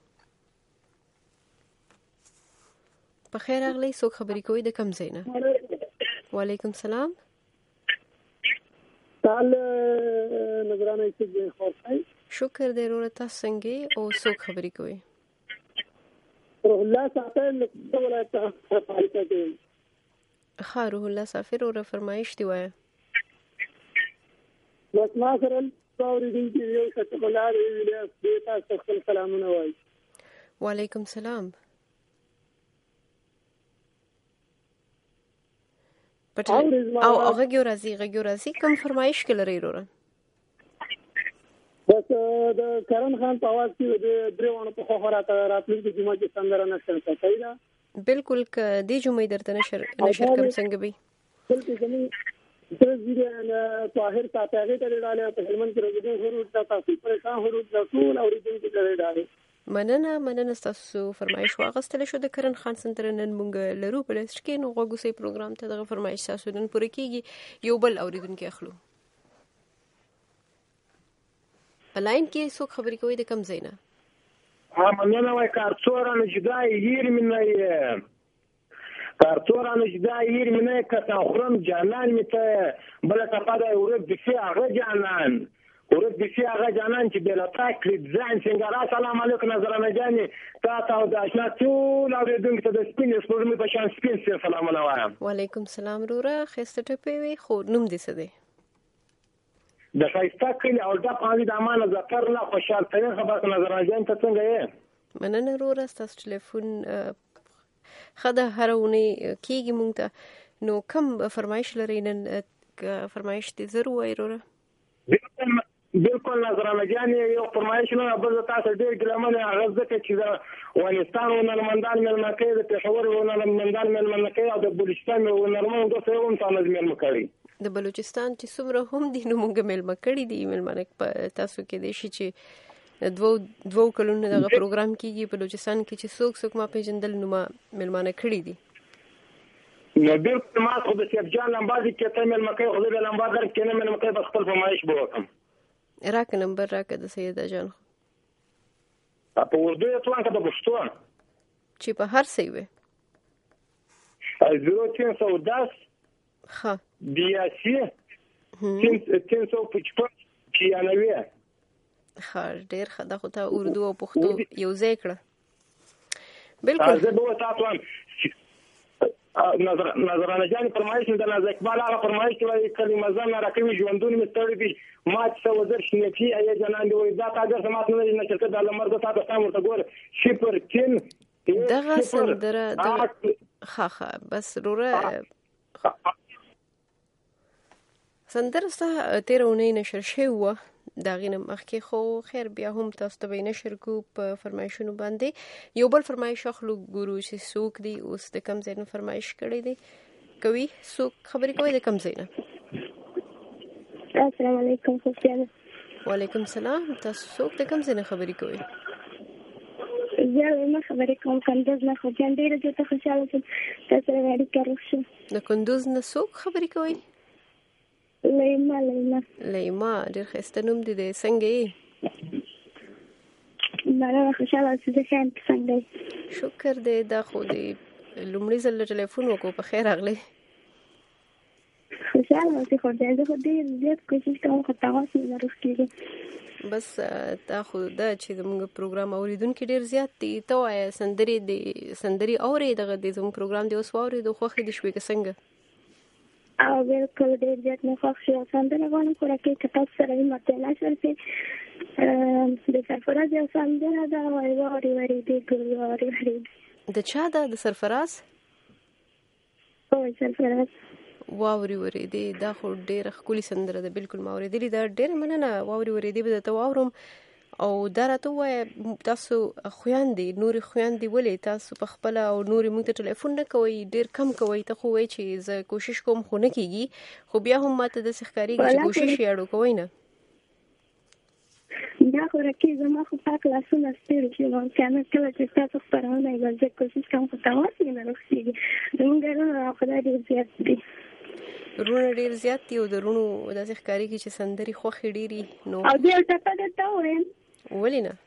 په خیر راغلی. څوک خبرې کوي د کوم ځای نه؟ وعلیکم سلام. شکر دی وروره، تاسو څنګه او څوک خبرې کوي؟ روح الله سافر له ولایت څخه فارغ یم. ښه روح الله سافر وروره، فرمایش دې وایه. بس ما سره اورېدونکي یو څه په لارې ویلې دې تاسو خپل سلامونه وایي. وعلیکم سلام. او غږ راځي کوم فرمایش کې لرئ وروره؟ بس د کرن خان په आवाज کې د دریوانو په خوا راتلونکي جمعه کې سندره نشر کوي دا بالکل ک دې جمعې درته نشر کوم څنګه به بالکل زمي ترځي طاهر صاحب ته ډاله په هلمند کې روزي هروت تاسو پریشان هروت ټول اوریدونکو ته ډاله مننه تاسو فرمایش واغستل شو د کرن خان سندره نن مونږ لرو په لست کې. نو غوږوسي پروګرام ته دغه فرمایش تاسو نن پوره کیږي. یو بل اوریدونکو اخلو په لاین کې. څوک خبرې کوي د کوم ځای نه؟ مننه وای کارڅورانه جدای ییر منه کارڅورانه جدای ییر منه کته خرم جانان میته بل تفاده ورب دفي هغه جانان ورد بسی آقا جانان چې بلا تاکلید زن سنگارا. سلام علیکم نظرانه جانی تا د اشنا ټول اوریدونکو ته د سپین سپورمي په شان سپین سره سلامونه وایم. وعلیکم سلام وروره، ښایسته ټپې وي. خو نوم دې څه دی؟ د ښایسته کلي او د پاندې د امانه ذکر نه خوشحال ترین خبر نظرانه جان ته څنګه یې؟ مننه وروره، ستاسو ټلیفون ښه ده هره اونۍ کېږي مونږ ته. نو کوم فرمایش لرئ نن؟ فرمایش دې زر ووایئ وروره. بالکل نظرانه جان یو فرمایش نه بل تاسو ډېر ګرامنه هغه ځکه چې د افغانستان او نړمندان ملمنه کوي، د پېښور او نړمندان ملمنه کوي او د بلوچستان او نړمن د څو هم تاسو ملمنه کوي. د بلوچستان چې څومره هم دي نو موږ ملمنه کړي دي. ملمنه تاسو کې دي چې دوه کلونه دغه پروګرام کیږي بلوچستان کې چې څوک ما پیژندل نو ما ملمنه کړي دي. نو بالکل ما خو د سیف جان لمبازي کې ته ملمنه کوي، خو د لمبا در کې نه ملمنه کوي. بس خپل فرمایش به وکم. راک نمبر راک د سیده جان په اردو یې توان کده پښتو چې په هر څه وي 0310 ها 82 355 کیانوي. ها ډېر ښه ده. خو ته اردو او پښتو یو ځای کړه. بالکل زه به تاسو نظرانه جان فرمایش د ناز اقبال هغه فرمایش وایي کلمه ځان راکوي ژوندون مستړي دي ما چې وزر شنکی ای جنان دی وای دا کاغذ سمات نه نه چې د لمر د تاسو سم ورته ګور شپر کین دغه سندره ښه بس وروره سندره ستا تیرونه نشر شوی دا غینه مخکې. خو خیر بیا هم تاسو ته نشر کو په فرمایشونو باندې. یو بل فرمایش اخلو ګورو چې څوک دی اوس د کوم ځای نه فرمایش کړی دی. کوي څوک خبرې کوي د کوم ځای نه؟ السلام علیکم. وعلیکم سلام. تاسو څوک د کوم ځای نه خبرې کوي؟ زه نه خبرې کوم کندوز نه. خو جان ډېر زه ته خوشاله شوم تاسو سره اړیکه وکړم. د کندوز نه څوک خبرې کوي؟ لیما ډېر ښایسته نوم دی. څنګه یې؟ مننه، خوشحاله اوسئ. څنګه یې؟ شکر دی. دا خو د لومړي ځل ټلیفون وکړو. په خیر راغلی. خوشحاله اوسئ. خو زه خو ډېر زیات کوشش کوم خو تاسو نه روښکېږي. بس دا خو دا چې زموږ پروګرام اوریدونکي ډېر زیات دي. ته وایه سندرې اورې دغه د زموږ پروګرام دی اوس واورېدو خوښې دې شوې که څنګه؟ او بالکل ډېر زیات مې خوښ شو. سندره غواړم خو راکې که تاسو سره یې مطالعه شول چې د سرفراز یو سندره ده وایي وارې ورېدې ګل وارې ورېدې. د چا ده؟ د سرفراز؟ او سرفراز واورې ورېدې. دا خو ډېره ښکلې سندره ده. بالکل ما اورېدلې ده. ډېره مننه. واورې ورېدې به درته واورم او دا راته ووایه تاسو خویندې نورې خویندې ولې تاسو په خپله او نورې موږ ته ټلیفون نه کوئ ډېر کم کوئ ته خو وایي چې زه کوشش کوم خو نه کېږي خو بیا هم ماته داسې ښکارېږي چې کوشش یې اړو کوئ نه دا خو رکې زما خو پاک لاسونه ستړي شي نو که نه کله چې ستاسو خپرونه یې به زه کوشش کوم خو تماس یې نه رخصېږي زمونږ رونه خدای ډېر زیات دي رونه ډېر زیات دي او د رونو داسې ښکارېږي چې سندرې خوښې ډېرې نو او بیا ټپه درته ووایم ولې نه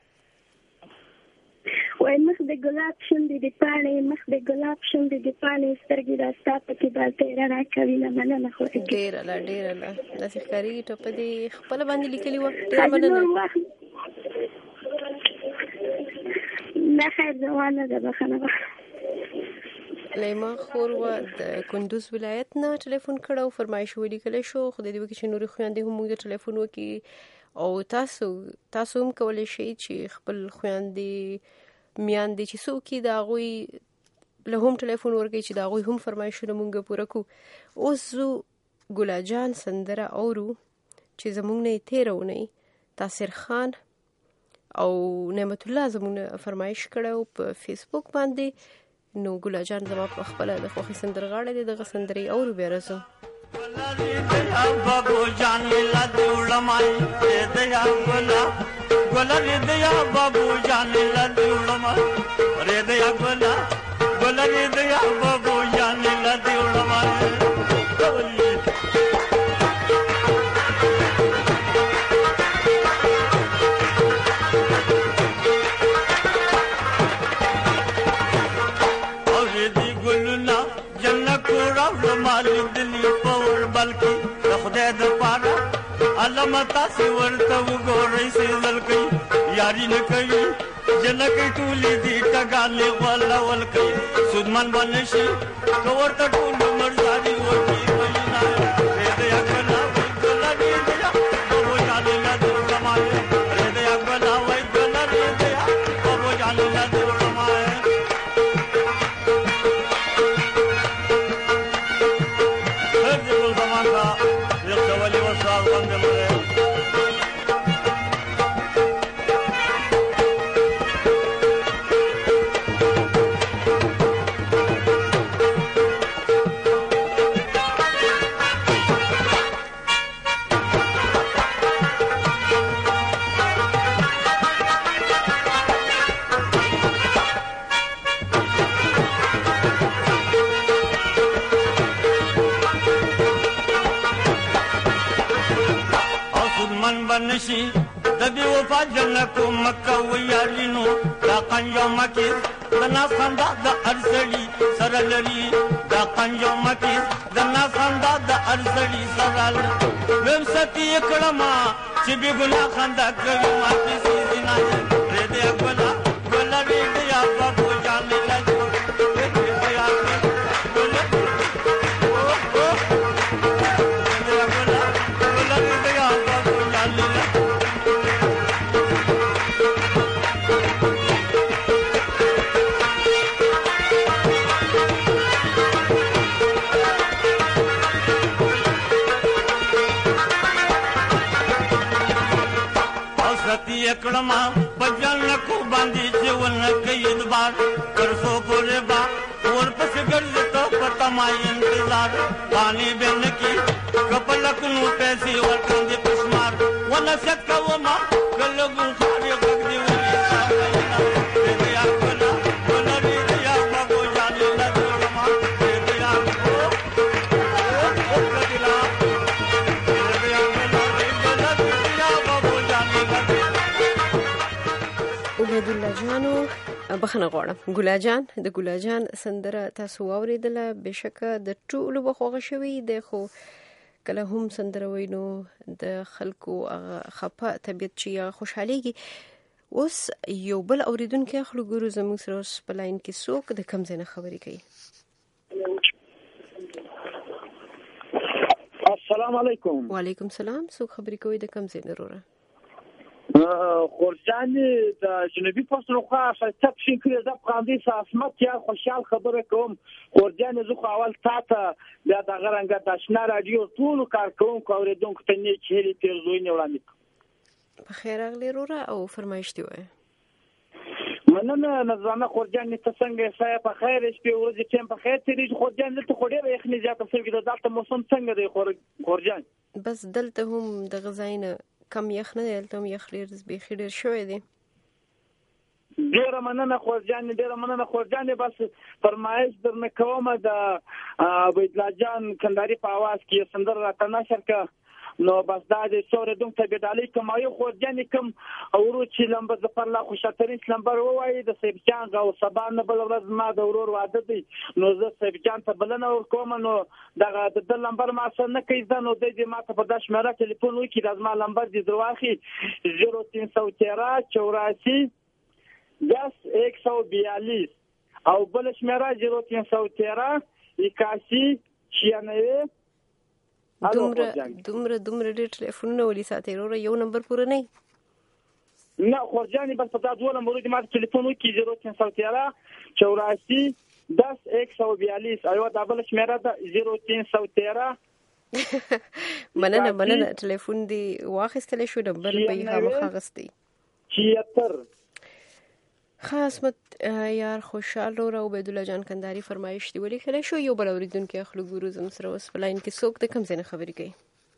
وایي مخ د ګلاب شونډې د پاڼې مخ د ګلاب شونډې د پاڼې سترګې را ستا پکې بالتې رڼا کوي نه مننه خو ډېره لا داسې ښکارېږي ټپه دې خپله باندې لیکلې وه ډېره مننه نه خیر زما نه ده بخښنه لیما خور وه د کندوز ولایت نه ټلیفون کړی او فرمایش ولیکلی شو خدای دې وکړي چې نورې خویندې هم موږ ته ټلیفون وکړي او تاسو هم کولی شئ چې خپل خویندې میاندې چې څوک دي د هغوی له هم ټلیفون ورکړئ چې د هغوی هم فرمایشونه مونږ پوره کړو اوس زه ګلا جان سندره اورو چې زمونږ نه یې تېره اونۍ تاثر خان او نعمت الله زمونږ فرمایش کړی و په فیسبوک باندې نو ګلا جان زما په خپله د خوښې سندرغاړی دی دغه سندرې اورو بیا راځو بابو جان لا دیوړمای دیا ګلا ګلا دیا بابو جان لا دیوړمای رے دیا ګلا ګلا دیا بابو جان لا دیوړمای اور دی ګلنا جنت راو مال دلی پور بلکی خدای د پاره علامه تاسو ورته وګورئ سیزل کوي یاري نه کوي جنکې ټولې دي ټګانې ولا ول کوي سودمن باندې شي ورته ټول مرزاري ورکی وینا دې اګلا ګلا دې بابو جان لا دې رمای دې اګلا وای ګلا دې بابو جان لا دې رمای نشي د دې وفا جنکو مکه ویالینو دا قنجو مکی د ناس خندا د ارسلی سره لري دا قنجو مکی د ناس خندا د ارسلی سره لري مم ستی کړما چې به ګنا خندا کوي ما کې سینا دې دې ګلا ګلا دې یا بابو جان لا کړما بجن کو باندې جوون کوي دوبار کرسو پورې با اور پس ګرځته پتا ما انتظار پانی بن کی کپلک نو پیسې ورکړم دې پسمار ولا شک و ما کلګو خاري غږ دی ولی دې یا کلا ولا دې یا بابو جان لا جوړما دې یا او کدلا دې یا کلا دې یا بابو جان لا عبید الله جانو بخنه غواړم ګلا جان د ګلا جان سندره تاسو واوریدله بشکه د ټولو بخوغه شوی د خو کله هم سندره وینو د خلکو خپه طبيعت چې خوشحاليږي اوس یو بل اوریدونکو اخلو ګورو زموږ سره اوس په لاین کې څوک د کم ځای نه خبرې کوي السلام علیکم وعلیکم السلام څوک خبرې کوي د کم ځای نه وروره خورجان د جنوبي پښتونخوا شایسته فکر زه پخاندې ساسمت یا خوشحال خبره کوم خورجان زه خو اول تاته بیا دغه رنګه د آشنا راډیو ټولو کارکوونکو اورېدونکو ته نیک هیلې پیرزوینې وړاندې کوم په خیر راغلی وروره او فرمایش دې وایه. مننه نظرانه خورجان ته څنګه سایه په خیر شپې ورځې ټیم په خیر تیریږي خورجان دلته خو ډېره یخني زیاته شوې ده دلته موسم څنګه دی خورجان؟ بس دلته هم دغه ځای نه کم یخ نه دی دلته هم یخ ډېر بیخي ډېر شوی دی. ډېره مننه خورجان بس فرمایش درنه کوم د عبیدالله جان کندهاري په اواز کې یو سندره راته نشر کړه نو بس دا د څوره دوم ته بدالي کمایو خورجان کوم اورو چې لمبه ظفر الله خوشاترین لمبر وایي د سیب جان او سبا نه بل ورځ ما د ورور واده دی نو زه سیب جان ته بلنه ورکوم نو دغه د لمبر ما سره نه کوي ځنه نو د دې ما ته په داش مېره ټلیفون وکړي د ما لمبر دې درواخي 0313 84 10 142 او بل شمیره 0313 81 96 دومره ډېر ټلیفونونه ولې ساتي وروره یو نمبر پوره نه خورجانې بس په دا دوه نمبرو دې ما ته ټلیفون وکړي 0313 84 10 142 او دا بل شمیره ده 0313 مننه ټلیفون دې واخیستلی شو نمبر به یې خامخا اخیستی 76 خاصمت یار خوشحال رو عبیدالله جان کندهاري فرمایش دی ولیکلی شو یو بل اورېدونکی اخلو ګورو زموږ سره اوس په لاین کې څوک د کوم ځای نه خبرې کوي؟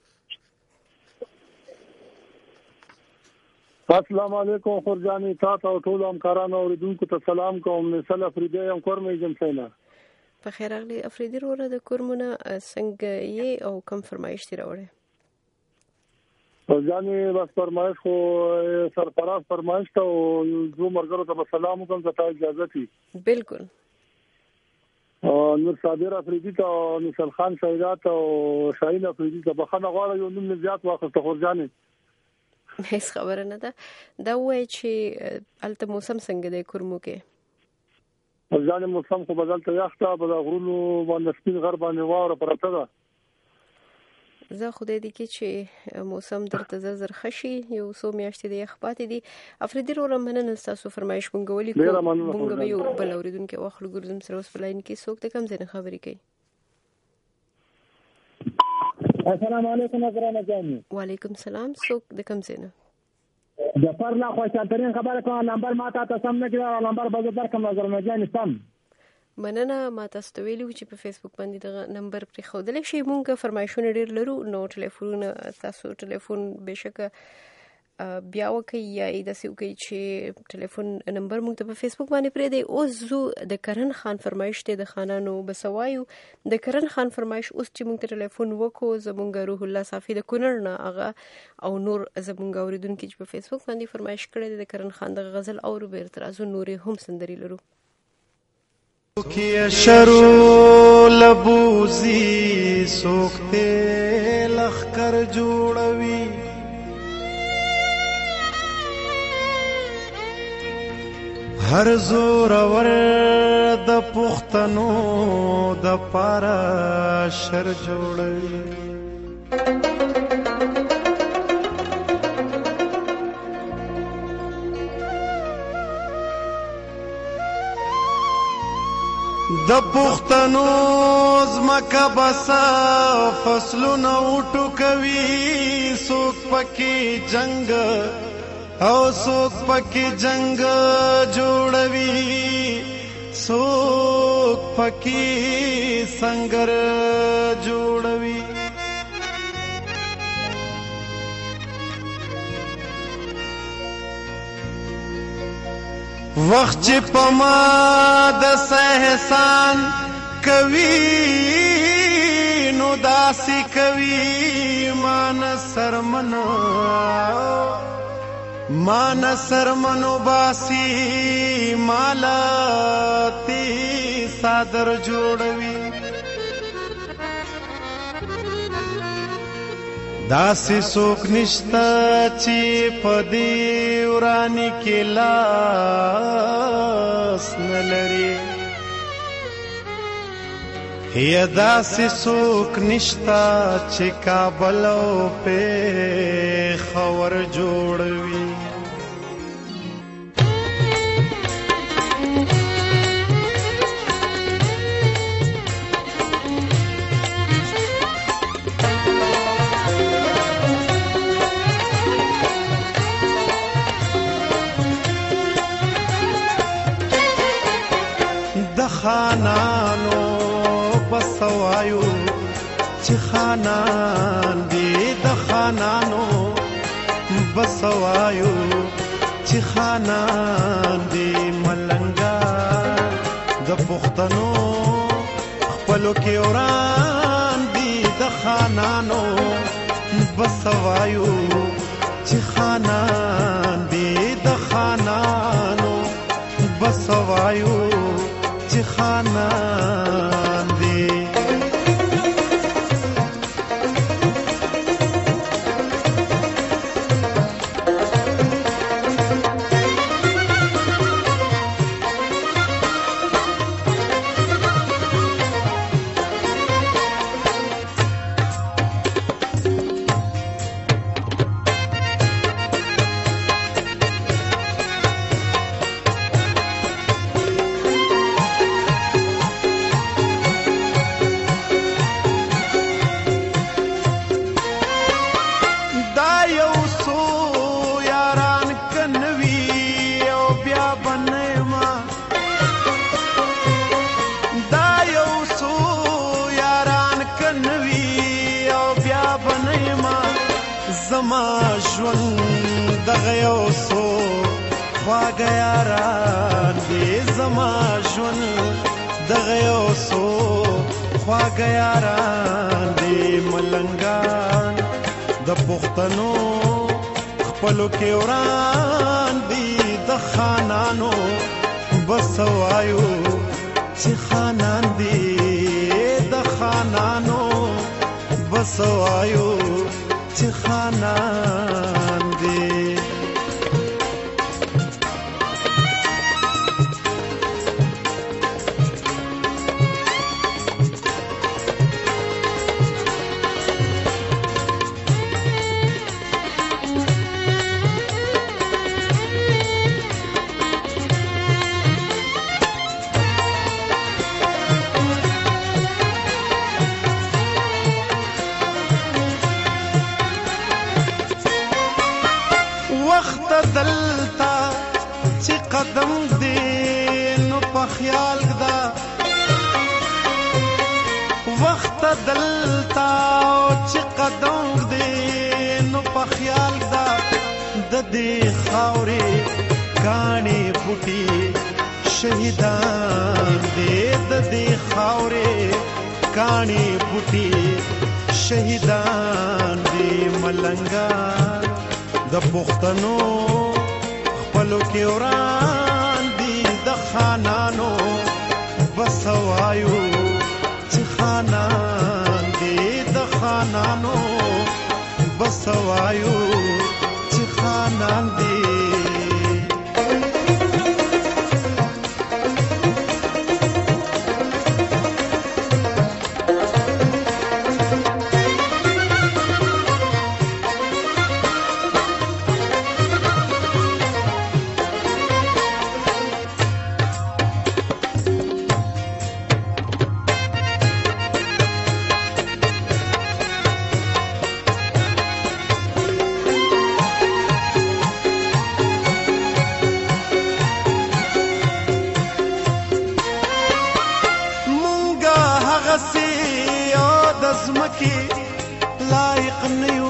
السلام علیکم خورجانې تا ته او ټولو همکارانو اورېدونکو ته سلام کوم مثل افریدی یم کورمې جمسۍ نه. په خیر راغلی افریدي وروره د کورمونه څنګه یې او کوم فرمایش دې راوړی؟ خورجانې بس فرمایش خو سرفراز فرمایش ته او زه ملګرو ته به سلام وکړم که تا اجازه کړي. بالکل. نور صابر افریدي ته او نصر خان شهیدات او شاهین افریدي ته بخښنه غواړم یو نوم مې زیات واخیسته خورجانې. هیڅ خبره نه ده. دا ووایه چې هلته موسم څنګه دی کورمو کې؟ خورجانې موسم خو به دلته یخ ده په د غرونو باندې سپین غر باندې واوره پرته ده. زه خدای دې کې چې موسم درته زر ښه شي یو څو میاشتې د یخ پاتې دي. افریدي وروره مننه ستاسو فرمایش مونږ ولیکو مونږ به یو بل اورېدونکی واخلو ګورو زموږ سره اوس په لاین کې څوک د کوم ځای نه خبرې کوي؟ السلام علیکم نظرانه جانې. وعلیکم سلام څوک د کوم ځای نه؟ جعفر الله خوشحالترین خبره کوم نمبر ما ته سم نه کړه نمبر به زه درکړم نظرانه جانې سم. مننه ما تاسو ته ویلي وو چې په فیسبوک باندې دغه نمبر پرېښودلی شئ. مونږ فرمایشونه ډېر لرو نو ټلیفونونه تاسو ټلیفون بېشکه بیا وکړئ یا یې داسې وکړئ چې ټلیفون نمبر مونږ ته په فیسبوک باندې پرېږدئ. اوس زو د کرن خان فرمایش دی د خانانو بس وایو د کرن خان فرمایش اوس چې مونږ ته ټلیفون وکړو زمونږ روح الله صافي د کونړ نه هغه او نور زمونږ اورېدونکي چې په فیسبوک باندې فرمایش کړی دی د کرن خان دغه غزل اورو بیرته راځو نورې هم سندرې لرو. کی شرو لبوزی سوکتے لخکر جوړوي هر زور ور د پښتنو د پارا شر جوړوي د پښتنو زمکه بسا فصلونه وټو کوي څوک پکې جنگ او څوک پکې جنگ جوړوي څوک پکې سنگر جوړوي وخت چې پما د سهسان کوي نو داسي کوي مان سرمنو باسی مالا تی صادر جوړوي داسې څوک نشته چې په دې وراني کې لاس نه لري یا داسې څوک نشته چې کابل او پېښور جوړوي بسوایو چې خانان دې د خانانو بسوایو چې خانان دې ملنګا د پښتنو خپلو کې وران دي د خانانو بسوایو چې خانان دې د خانانو بسوایو چې خانان دې زما ژوند دغه یو څو خواږه یاران دي زما ژوند دغه یو څو خواږه یاران دي ملنګان د پښتنو خپلو کې وران دي د خانانو بسوایو چې خانان دي د خانانو بسوایو چې خانان دي وخت دلتا چې قدم دې نو په خیال دا وخت دلتا چې قدم دې نو په خیال دا د دې خاورې کاني بوټي شهیدان دې د دې خاورې کاني بوټي شهیدان دې ملنګان د پښتنو خپلو کې وران دي د خانانو بسوایو چې خانان دي د خانانو بسوایو چې خانان دي زمکی لایق نیو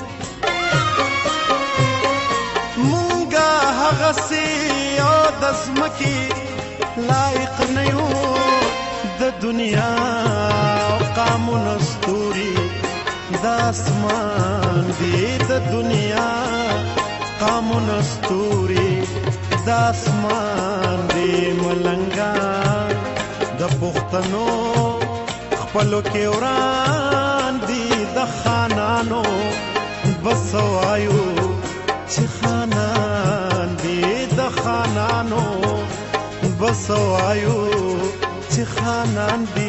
مونږه هغه سي او د زمکی لایق نیو د دنیا قامون استوري د اسمان دی د دنیا قامون استوري د اسمان دی ملنګا د پښتنو خپلو کې وران دي د خانانو بسوایو چې خانان دي د خانانو بسوایو چې خانان دي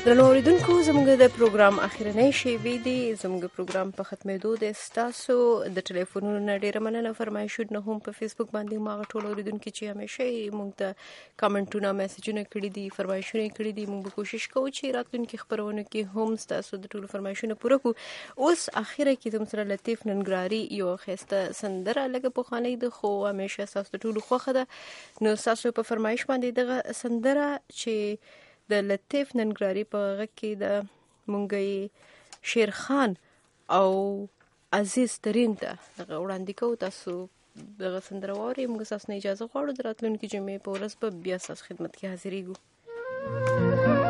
درنو اوریدونکو زموږ د پروګرام اخرنۍ شیبې دي زموږ پروګرام په ختمېدو د ستاسو د ټلیفونونو نه ډیره مننه فرمایشونه هم په فیسبوک باندې ما ټول اوریدونکو چې همیشه موږ ته کمنټونه میسجونه کړي دي فرمایشونه کړي دي موږ کوشش کوو چې راتلونکي خبرونه کې هم ستاسو د ټول فرمایشونه پوره کړو اوس اخیره کې زموږ سره لطیف ننګرهاري یو خسته سندره لګه په خانه د خو همیشه تاسو ټول خوخه ده نو تاسو په فرمایش باندې دغه سندره چې د لطیف ننګرهاري په غږ کې د مونږ شیر خان او عزیز ترین ته دغه وړاندې کوو تاسو دغه سندره واورئ موږ تاسو نه اجازه غواړو د راتلونکي جمعې په ورځ به بیا ستاسو خدمت کې حاضرېږو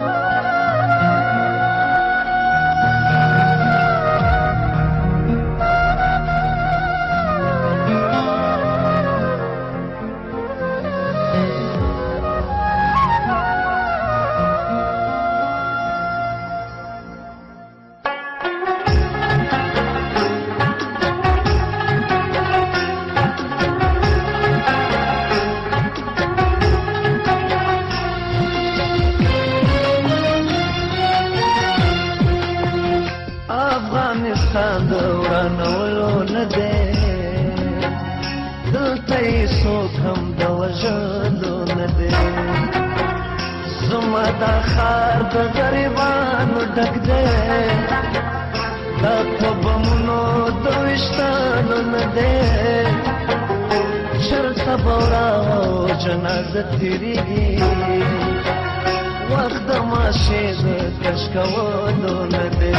وقت ماشین کشکولو نده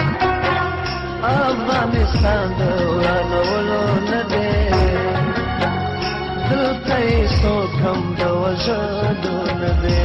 افغانستان دورانولو نده دلته څوک هم د وژلو نده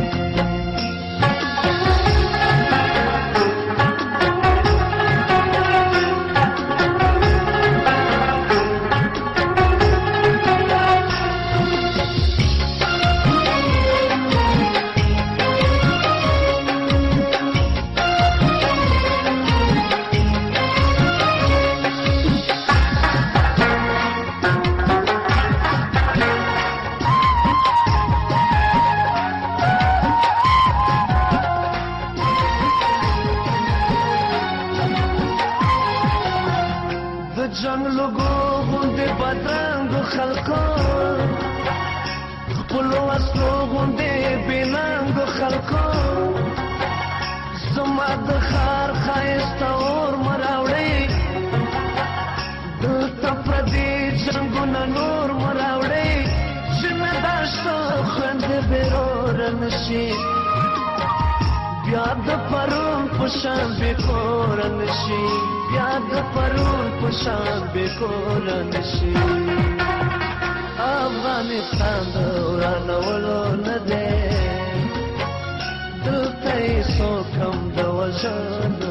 افغانستان دورانولو نده دلته څوک هم د وژلو